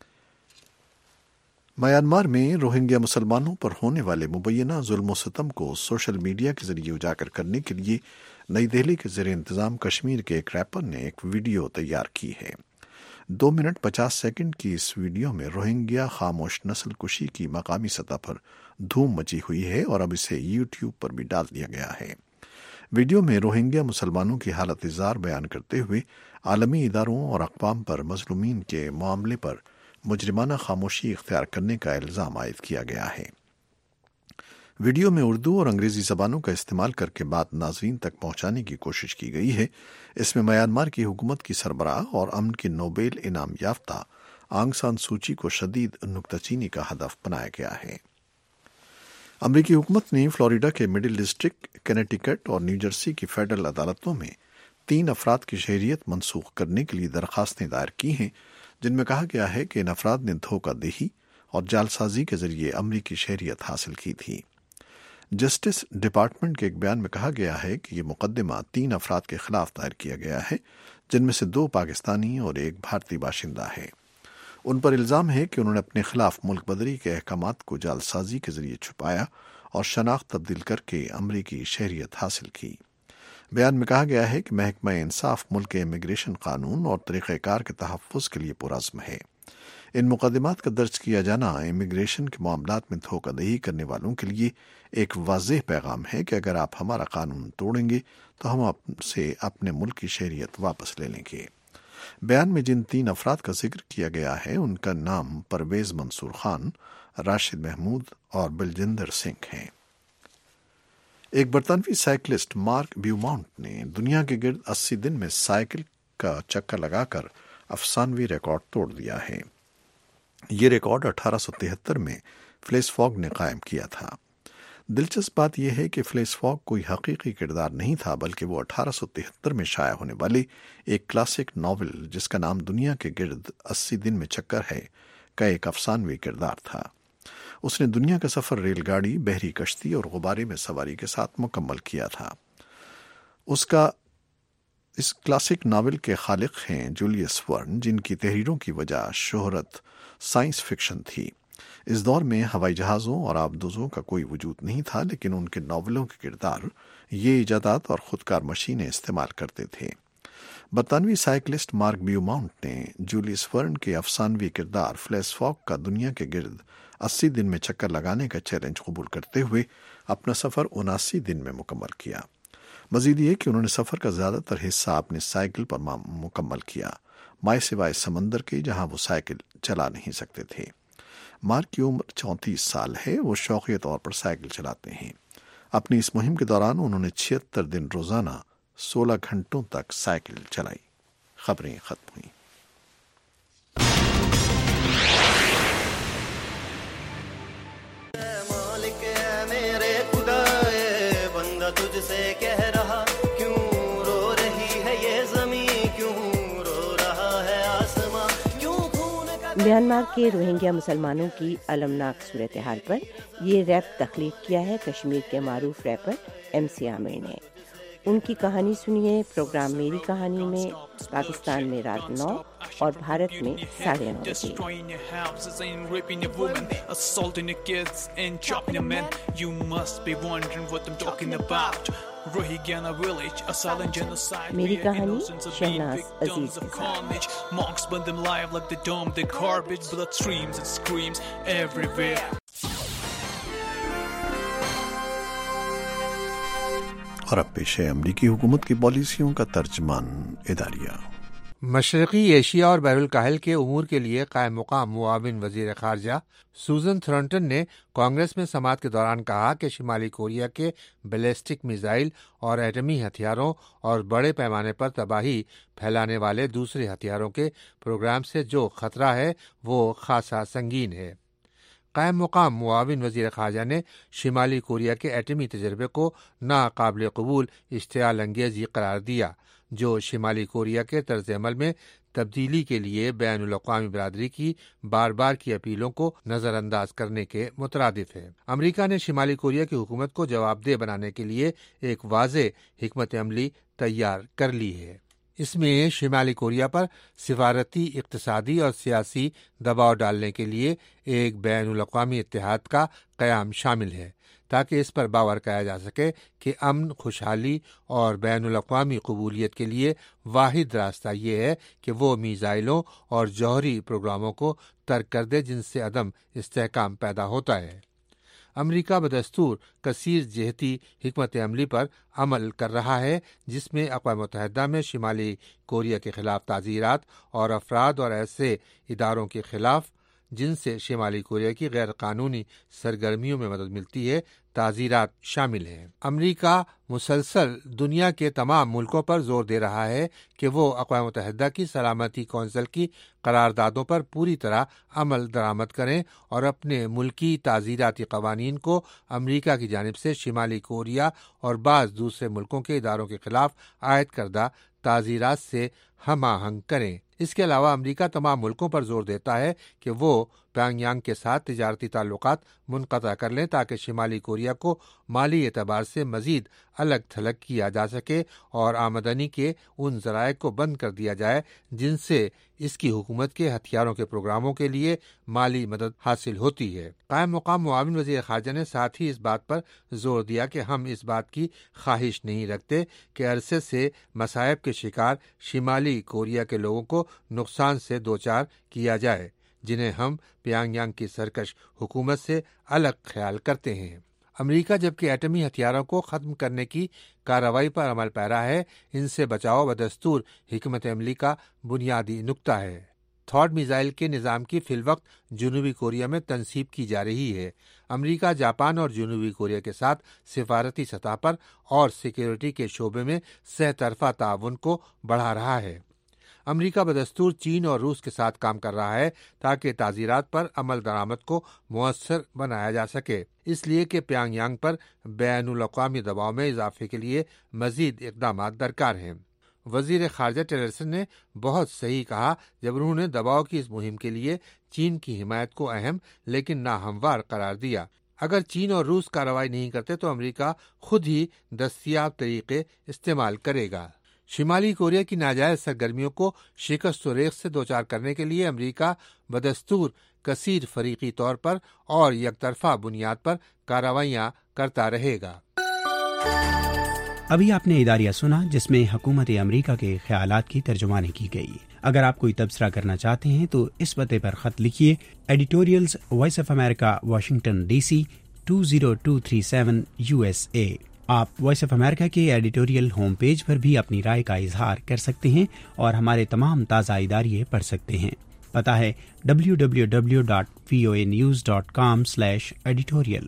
میانمار میں روہنگیا مسلمانوں پر ہونے والے مبینہ ظلم و ستم کو سوشل میڈیا کے ذریعے اجاگر کرنے کے لیے نئی دہلی کے زیر انتظام کشمیر کے ایک ریپر نے ایک ویڈیو تیار کی ہے۔ دو منٹ پچاس سیکنڈ کی اس ویڈیو میں روہنگیا خاموش نسل کشی کی مقامی سطح پر دھوم مچی ہوئی ہے اور اب اسے یوٹیوب پر بھی ڈال دیا گیا ہے۔ ویڈیو میں روہنگیا مسلمانوں کی حالت زار بیان کرتے ہوئے عالمی اداروں اور اقوام پر مظلومین کے معاملے پر مجرمانہ خاموشی اختیار کرنے کا الزام عائد کیا گیا ہے۔ ویڈیو میں اردو اور انگریزی زبانوں کا استعمال کر کے بات ناظرین تک پہنچانے کی کوشش کی گئی ہے۔ اس میں میانمار کی حکومت کی سربراہ اور امن کی نوبیل انعام یافتہ آنگ سان سوچی کو شدید نکتہ چینی کا ہدف بنایا گیا ہے۔ امریکی حکومت نے فلوریڈا کے مڈل ڈسٹرکٹ، کنیٹیکٹ اور نیو جرسی کی فیڈرل عدالتوں میں تین افراد کی شہریت منسوخ کرنے کے لیے درخواستیں دائر کی ہیں، جن میں کہا گیا ہے کہ ان افراد نے دھوکہ دہی اور جعلسازی کے ذریعے امریکی شہریت حاصل کی تھی۔ جسٹس ڈپارٹمنٹ کے ایک بیان میں کہا گیا ہے کہ یہ مقدمہ تین افراد کے خلاف دائر کیا گیا ہے، جن میں سے دو پاکستانی اور ایک بھارتی باشندہ ہے۔ ان پر الزام ہے کہ انہوں نے اپنے خلاف ملک بدری کے احکامات کو جعلسازی کے ذریعے چھپایا اور شناخت تبدیل کر کے امریکی شہریت حاصل کی۔ بیان میں کہا گیا ہے کہ محکمہ انصاف ملک کے امیگریشن قانون اور طریقہ کار کے تحفظ کے لیے پرعزم ہے۔ ان مقدمات کا درج کیا جانا امیگریشن کے معاملات میں دھوکہ دہی کرنے والوں کے لیے ایک واضح پیغام ہے کہ اگر آپ ہمارا قانون توڑیں گے تو ہم آپ سے اپنے ملک کی شہریت واپس لے لیں گے۔ بیان میں جن تین افراد کا ذکر کیا گیا ہے ان کا نام پرویز منصور خان، راشد محمود اور بلجندر سنگھ ہیں۔ ایک برطانوی سائیکلسٹ مارک بیوماؤنٹ نے دنیا کے گرد اسی دن میں سائیکل کا چکر لگا کر افسانوی ریکارڈ توڑ دیا ہے۔ یہ ریکارڈ اٹھارہ سو تہتر میں فلیس فاگ نے قائم کیا تھا۔ دلچسپ بات یہ ہے کہ فلیس فاگ کوئی حقیقی کردار نہیں تھا، بلکہ وہ اٹھارہ سو تہتر میں شائع ہونے والے ایک کلاسک ناول جس کا نام دنیا کے گرد اسی دن میں چکر ہے کا ایک افسانوی کردار تھا۔ اس نے دنیا کا سفر ریل گاڑی، بحری کشتی اور غبارے میں سواری کے ساتھ مکمل کیا تھا۔ اس کا اس کلاسک ناول کے خالق ہیں جولیس ورن، جن کی تحریروں کی وجہ شہرت سائنس فکشن تھی۔ اس دور میں ہوائی جہازوں اور آبدوزوں کا کوئی وجود نہیں تھا، لیکن ان کے ناولوں کے کردار یہ ایجادات اور خودکار مشینیں استعمال کرتے تھے۔ برطانوی سائیکلسٹ مارک بیوماؤنٹ نے جولیس ورن کے افسانوی کردار فلیس فاگ کا دنیا کے گرد اسی دن میں چکر لگانے کا چیلنج قبول کرتے ہوئے اپنا سفر اناسی دن میں مکمل کیا۔ مزید یہ کہ انہوں نے سفر کا زیادہ تر حصہ اپنے سائیکل پر مکمل کیا، مائع سوائے سمندر کے جہاں وہ سائیکل چلا نہیں سکتے تھے۔ مارک کی عمر چونتیس سال ہے، وہ شوقیہ طور پر سائیکل چلاتے ہیں۔ اپنی اس مہم کے دوران انہوں نے چھہتر دن روزانہ سولہ گھنٹوں تک سائیکل چلائی۔ خبریں ختم ہوئیں۔ تجھ سے کہہ رہا کیوں رو رہی ہے یہ زمین، کیوں رو رہا ہے آسمان، کیوں خون کا۔ میانمار کے روہنگیا مسلمانوں کی المناک صورتحال پر یہ ریپ تخلیق کیا ہے کشمیر کے معروف ریپر ایم سی عامر نے۔ ان کی کہانی سنیے پروگرام میری کہانی میں، پاکستان میں رات نو اور بھارت میں ساڑھے نو بجے۔ میری کہانی شہناز عزیز کے ساتھ۔ اور اب پیش ہے امریکی حکومت کی پالیسیوں کا ترجمان اداریہ۔ مشرقی ایشیا اور بحر الکاہل کے امور کے لیے قائم مقام معاون وزیر خارجہ سوزن تھرنٹن نے کانگریس میں سماعت کے دوران کہا کہ شمالی کوریا کے بیلسٹک میزائل اور ایٹمی ہتھیاروں اور بڑے پیمانے پر تباہی پھیلانے والے دوسرے ہتھیاروں کے پروگرام سے جو خطرہ ہے وہ خاصا سنگین ہے۔ قائم مقام معاون وزیر خارجہ نے شمالی کوریا کے ایٹمی تجربے کو ناقابل قبول اشتعال انگیزی قرار دیا، جو شمالی کوریا کے طرز عمل میں تبدیلی کے لیے بین الاقوامی برادری کی بار بار کی اپیلوں کو نظر انداز کرنے کے مترادف ہے۔ امریکہ نے شمالی کوریا کی حکومت کو جواب دہ بنانے کے لیے ایک واضح حکمت عملی تیار کر لی ہے۔ اس میں شمالی کوریا پر سفارتی، اقتصادی اور سیاسی دباؤ ڈالنے کے لیے ایک بین الاقوامی اتحاد کا قیام شامل ہے، تاکہ اس پر باور کیا جا سکے کہ امن، خوشحالی اور بین الاقوامی قبولیت کے لیے واحد راستہ یہ ہے کہ وہ میزائلوں اور جوہری پروگراموں کو ترک کر دے جن سے عدم استحکام پیدا ہوتا ہے۔ امریکہ بدستور کثیر جہتی حکمت عملی پر عمل کر رہا ہے، جس میں اقوام متحدہ میں شمالی کوریا کے خلاف تعزیرات اور افراد اور ایسے اداروں کے خلاف جن سے شمالی کوریا کی غیر قانونی سرگرمیوں میں مدد ملتی ہے تعزیرات شامل ہیں۔ امریکہ مسلسل دنیا کے تمام ملکوں پر زور دے رہا ہے کہ وہ اقوام متحدہ کی سلامتی کونسل کی قراردادوں پر پوری طرح عمل درآمد کریں اور اپنے ملکی تعزیراتی قوانین کو امریکہ کی جانب سے شمالی کوریا اور بعض دوسرے ملکوں کے اداروں کے خلاف عائد کردہ تعزیرات سے ہم آہنگ کریں۔ اس کے علاوہ امریکہ تمام ملکوں پر زور دیتا ہے کہ وہ پیانگ یانگ کے ساتھ تجارتی تعلقات منقطع کر لیں تاکہ شمالی کوریا کو مالی اعتبار سے مزید الگ تھلگ کیا جا سکے اور آمدنی کے ان ذرائع کو بند کر دیا جائے جن سے اس کی حکومت کے ہتھیاروں کے پروگراموں کے لیے مالی مدد حاصل ہوتی ہے۔ قائم مقام معاون وزیر خارجہ نے ساتھ ہی اس بات پر زور دیا کہ ہم اس بات کی خواہش نہیں رکھتے کہ عرصے سے مصائب کے شکار شمالی کوریا کے لوگوں کو نقصان سے دوچار کیا جائے، جنہیں ہم پیانگ یانگ کی سرکش حکومت سے الگ خیال کرتے ہیں۔ امریکہ جبکہ ایٹمی ہتھیاروں کو ختم کرنے کی کارروائی پر عمل پیرا ہے، ان سے بچاؤ بدستور حکمت عملی کا بنیادی نقطہ ہے۔ تھاڈ میزائل کے نظام کی فی الوقت جنوبی کوریا میں تنصیب کی جا رہی ہے۔ امریکہ جاپان اور جنوبی کوریا کے ساتھ سفارتی سطح پر اور سیکیورٹی کے شعبے میں سہ طرفہ تعاون کو بڑھا رہا ہے۔ امریکہ بدستور چین اور روس کے ساتھ کام کر رہا ہے تاکہ تعزیرات پر عمل درآمد کو مؤثر بنایا جا سکے، اس لیے کہ پیانگ یانگ پر بین الاقوامی دباؤ میں اضافے کے لیے مزید اقدامات درکار ہیں۔ وزیر خارجہ ٹیلرسن نے بہت صحیح کہا جب انہوں نے دباؤ کی اس مہم کے لیے چین کی حمایت کو اہم لیکن ناہموار قرار دیا۔ اگر چین اور روس کارروائی نہیں کرتے تو امریکہ خود ہی دستیاب طریقے استعمال کرے گا۔ شمالی کوریا کی ناجائز سرگرمیوں کو شکست و ریغ سے دوچار کرنے کے لیے امریکہ بدستور کثیر فریقی طور پر اور یک طرفہ بنیاد پر کارروائیاں کرتا رہے گا۔ ابھی آپ نے اداریہ سنا جس میں حکومت امریکہ کے خیالات کی ترجمانی کی گئی۔ اگر آپ کوئی تبصرہ کرنا چاہتے ہیں تو اس پتے پر خط لکھیے، editorials Voice of America, Washington D C two zero two three seven U S A. آپ وائس آف امریکہ کے ایڈیٹوریل ہوم پیج پر بھی اپنی رائے کا اظہار کر سکتے ہیں اور ہمارے تمام تازہ اداریے پڑھ سکتے ہیں۔ پتہ ہے W W W dot V O A news dot com slash editorial.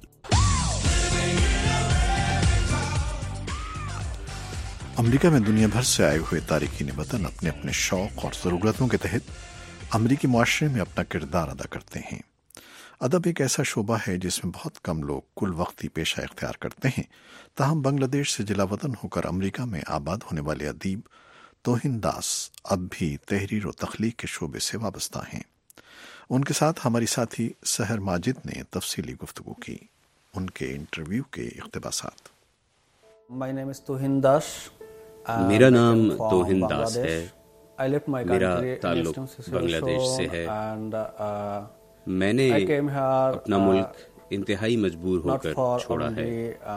America میں دنیا بھر سے آئے ہوئے تارکین وطن اپنے اپنے شوق اور ضرورتوں کے تحت امریکی معاشرے میں اپنا کردار ادا کرتے ہیں۔ ادب ایک ایسا شعبہ ہے جس میں بہت کم لوگ کل وقتی پیشہ اختیار کرتے ہیں، تاہم بنگلہ دیش سے جلا وطن ہو کر امریکہ میں آباد ہونے والے ادیب توہین داس اب بھی تحریر و تخلیق کے شعبے سے وابستہ ہیں۔ ان کے ساتھ ہماری ساتھی سحر ماجد نے تفصیلی گفتگو کی۔ ان کے انٹرویو کے اقتباسات۔ میرا نام توہین داس ہے، میرا تعلق بنگلہ دیش سے ہے۔ میں نے اپنا ملک انتہائی مجبور ہو کر چھوڑا ہے۔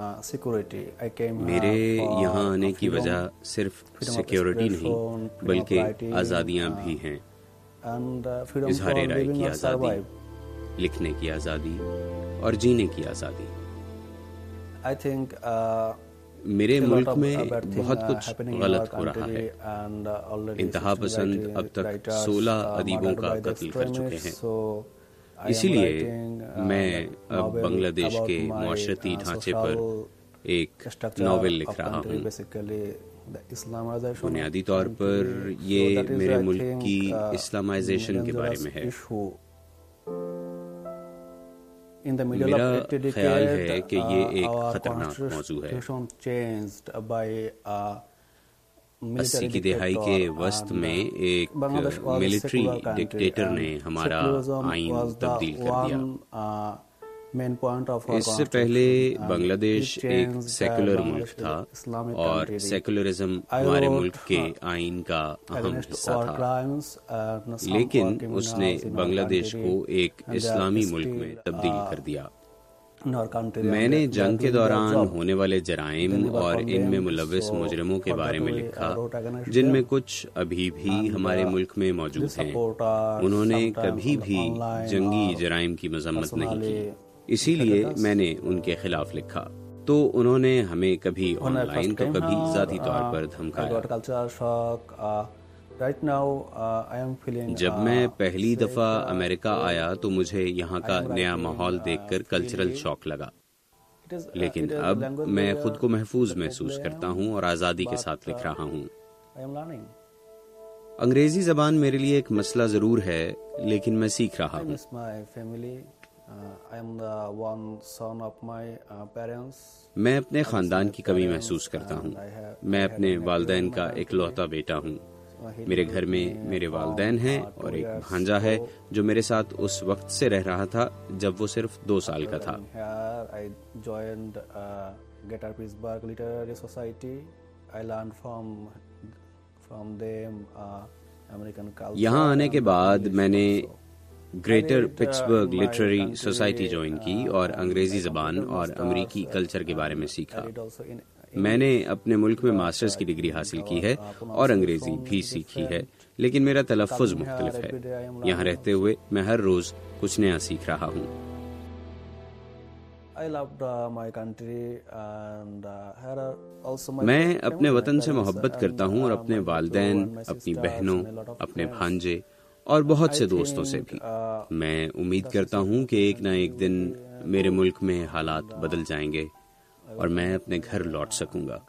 میرے یہاں آنے کی وجہ صرف سیکیورٹی نہیں بلکہ آزادیاں بھی ہیں، اظہار رائے کی آزادی، لکھنے کی آزادی اور جینے کی آزادی۔ میرے ملک میں بہت کچھ غلط ہو رہا ہے۔ انتہا پسند اب تک سولہ ادیبوں کا قتل کر چکے ہیں۔ اسی لیے میں اب بنگلہ دیش کے معاشرتی ڈھانچے پر ایک ناول لکھ رہا ہوں۔ بنیادی طور پر یہ میرے ملک کی اسلامائزیشن کے بارے میں ہے۔ میرا خیال ہے کہ یہ ایک خطرناک موضوع ہے. اسی کی دہائی کے وسط میں ایک ملٹری ڈکٹیٹر نے ہمارا آئین تبدیل کر دیا. اس سے پہلے بنگلہ دیش ایک سیکولر ملک تھا اور سیکولرزم ہمارے ملک کے آئین کا اہم حصہ تھا، لیکن اس نے بنگلہ دیش کو ایک اسلامی ملک میں تبدیل کر دیا. میں نے جنگ کے دوران ہونے والے جرائم اور ان میں ملوث مجرموں کے بارے میں لکھا، جن میں کچھ ابھی بھی ہمارے ملک میں موجود ہیں. انہوں نے کبھی بھی جنگی جرائم کی مذمت نہیں کی، اسی لیے میں نے ان کے خلاف لکھا. تو انہوں نے ہمیں کبھی آن لائن تو کبھی ذاتی طور پر دھمکایا. جب میں پہلی دفعہ امریکہ آیا تو مجھے یہاں کا نیا ماحول دیکھ کر کلچرل شاک لگا، لیکن اب میں خود کو محفوظ محسوس کرتا ہوں اور آزادی کے ساتھ لکھ رہا ہوں. انگریزی زبان میرے لیے ایک مسئلہ ضرور ہے، لیکن میں سیکھ رہا ہوں. میں اپنے خاندان کی کمی محسوس کرتا ہوں. میں اپنے والدین کا اکلوتا بیٹا ہوں. میرے گھر میں میرے والدین ہیں اور ایک بھانجا ہے جو میرے ساتھ اس وقت سے رہ رہا تھا جب وہ صرف دو سال کا تھا. یہاں آنے کے بعد میں نے Greater Pittsburgh Literary Society join کی اور انگریزی زبان اور امریکی کلچر کے بارے میں سیکھا. میں نے اپنے ملک میں ماسٹرز کی ڈگری حاصل کی ہے اور انگریزی بھی سیکھی ہے، لیکن میرا تلفظ مختلف ہے. یہاں رہتے ہوئے میں ہر روز کچھ نیا سیکھ رہا ہوں. میں اپنے وطن سے محبت کرتا ہوں اور اپنے والدین، اپنی بہنوں، اپنے بھانجے اور بہت سے دوستوں سے بھی. میں امید کرتا ہوں کہ ایک نہ ایک دن میرے ملک میں حالات بدل جائیں گے اور میں اپنے گھر لوٹ سکوں گا.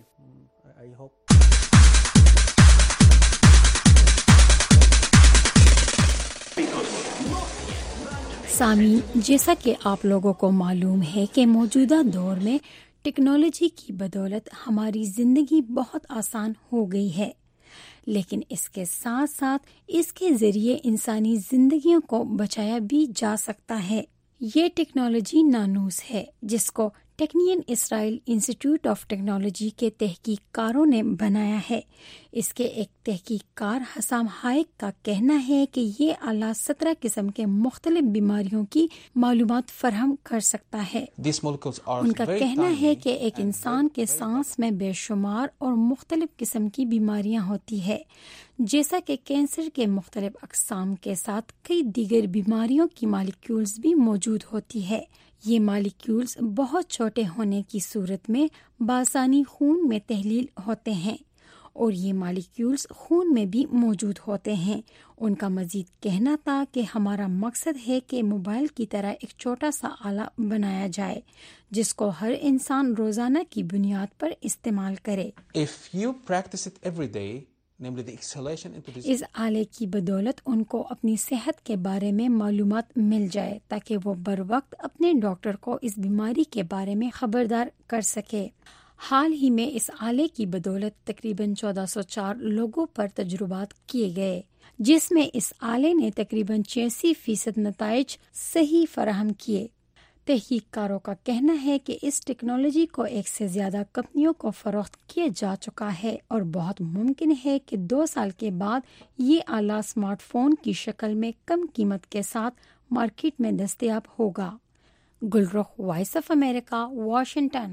سامعین، جیسا کہ آپ لوگوں کو معلوم ہے کہ موجودہ دور میں ٹیکنالوجی کی بدولت ہماری زندگی بہت آسان ہو گئی ہے، لیکن اس کے ساتھ ساتھ اس کے ذریعے انسانی زندگیوں کو بچایا بھی جا سکتا ہے. یہ ٹیکنالوجی نانوس ہے جس کو Technion Israel Institute of Technology کے تحقیق کاروں نے بنایا ہے. اس کے ایک تحقیق کار حسام حائق کا کہنا ہے کہ یہ آلہ سترہ قسم کے مختلف بیماریوں کی معلومات فراہم کر سکتا ہے. ان کا کہنا ہے کہ ایک انسان کے سانس میں بے شمار اور مختلف قسم کی بیماریاں ہوتی ہے، جیسا کہ کینسر کے مختلف اقسام کے ساتھ کئی دیگر بیماریوں کی مالیکیولز بھی موجود ہوتی ہے. یہ مالیکیولز بہت چھوٹے ہونے کی صورت میں بآسانی خون میں تحلیل ہوتے ہیں اور یہ مالیکیولز خون میں بھی موجود ہوتے ہیں. ان کا مزید کہنا تھا کہ ہمارا مقصد ہے کہ موبائل کی طرح ایک چھوٹا سا آلہ بنایا جائے جس کو ہر انسان روزانہ کی بنیاد پر استعمال کرے. If you practice it every day, اس آلے کی بدولت ان کو اپنی صحت کے بارے میں معلومات مل جائے تاکہ وہ بر وقت اپنے ڈاکٹر کو اس بیماری کے بارے میں خبردار کر سکے. حال ہی میں اس آلے کی بدولت تقریباً چودہ سو چار لوگوں پر تجربات کیے گئے، جس میں اس آلے نے تقریباً چھیاسی فیصد نتائج صحیح فراہم کیے. تحقیق کاروں کا کہنا ہے کہ اس ٹیکنالوجی کو ایک سے زیادہ کمپنیوں کو فروخت کیا جا چکا ہے اور بہت ممکن ہے کہ دو سال کے بعد یہ آلہ اسمارٹ فون کی شکل میں کم قیمت کے ساتھ مارکیٹ میں دستیاب ہوگا. Gulrukh, Voice of America, Washington.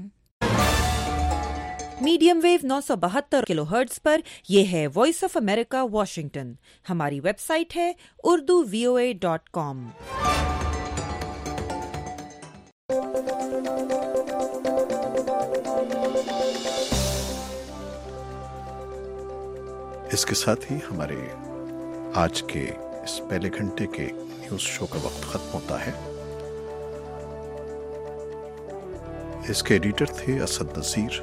Medium wave نو سو بہتر کلو ہرٹز پر یہ ہے وائس آف امریکہ واشنگٹن. ہماری ویب سائٹ ہے اردو وی او اے ڈاٹ کام. اس کے ساتھ ہی ہمارے آج کے اس پہلے گھنٹے کے نیوز شو کا وقت ختم ہوتا ہے. اس کے ایڈیٹر تھے اسد نذیر،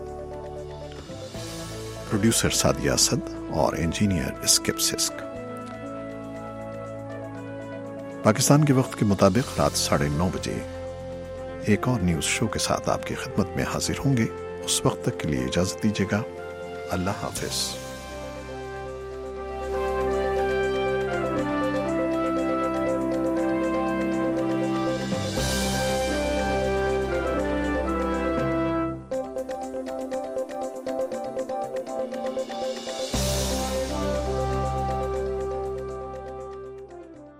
پروڈیوسر سادیہ اسد اور انجینئر اسکپ سسک. پاکستان کے وقت کے مطابق رات ساڑھے نو بجے ایک اور نیوز شو کے ساتھ آپ کی خدمت میں حاضر ہوں گے. اس وقت تک کے لیے اجازت دیجیے گا. اللہ حافظ.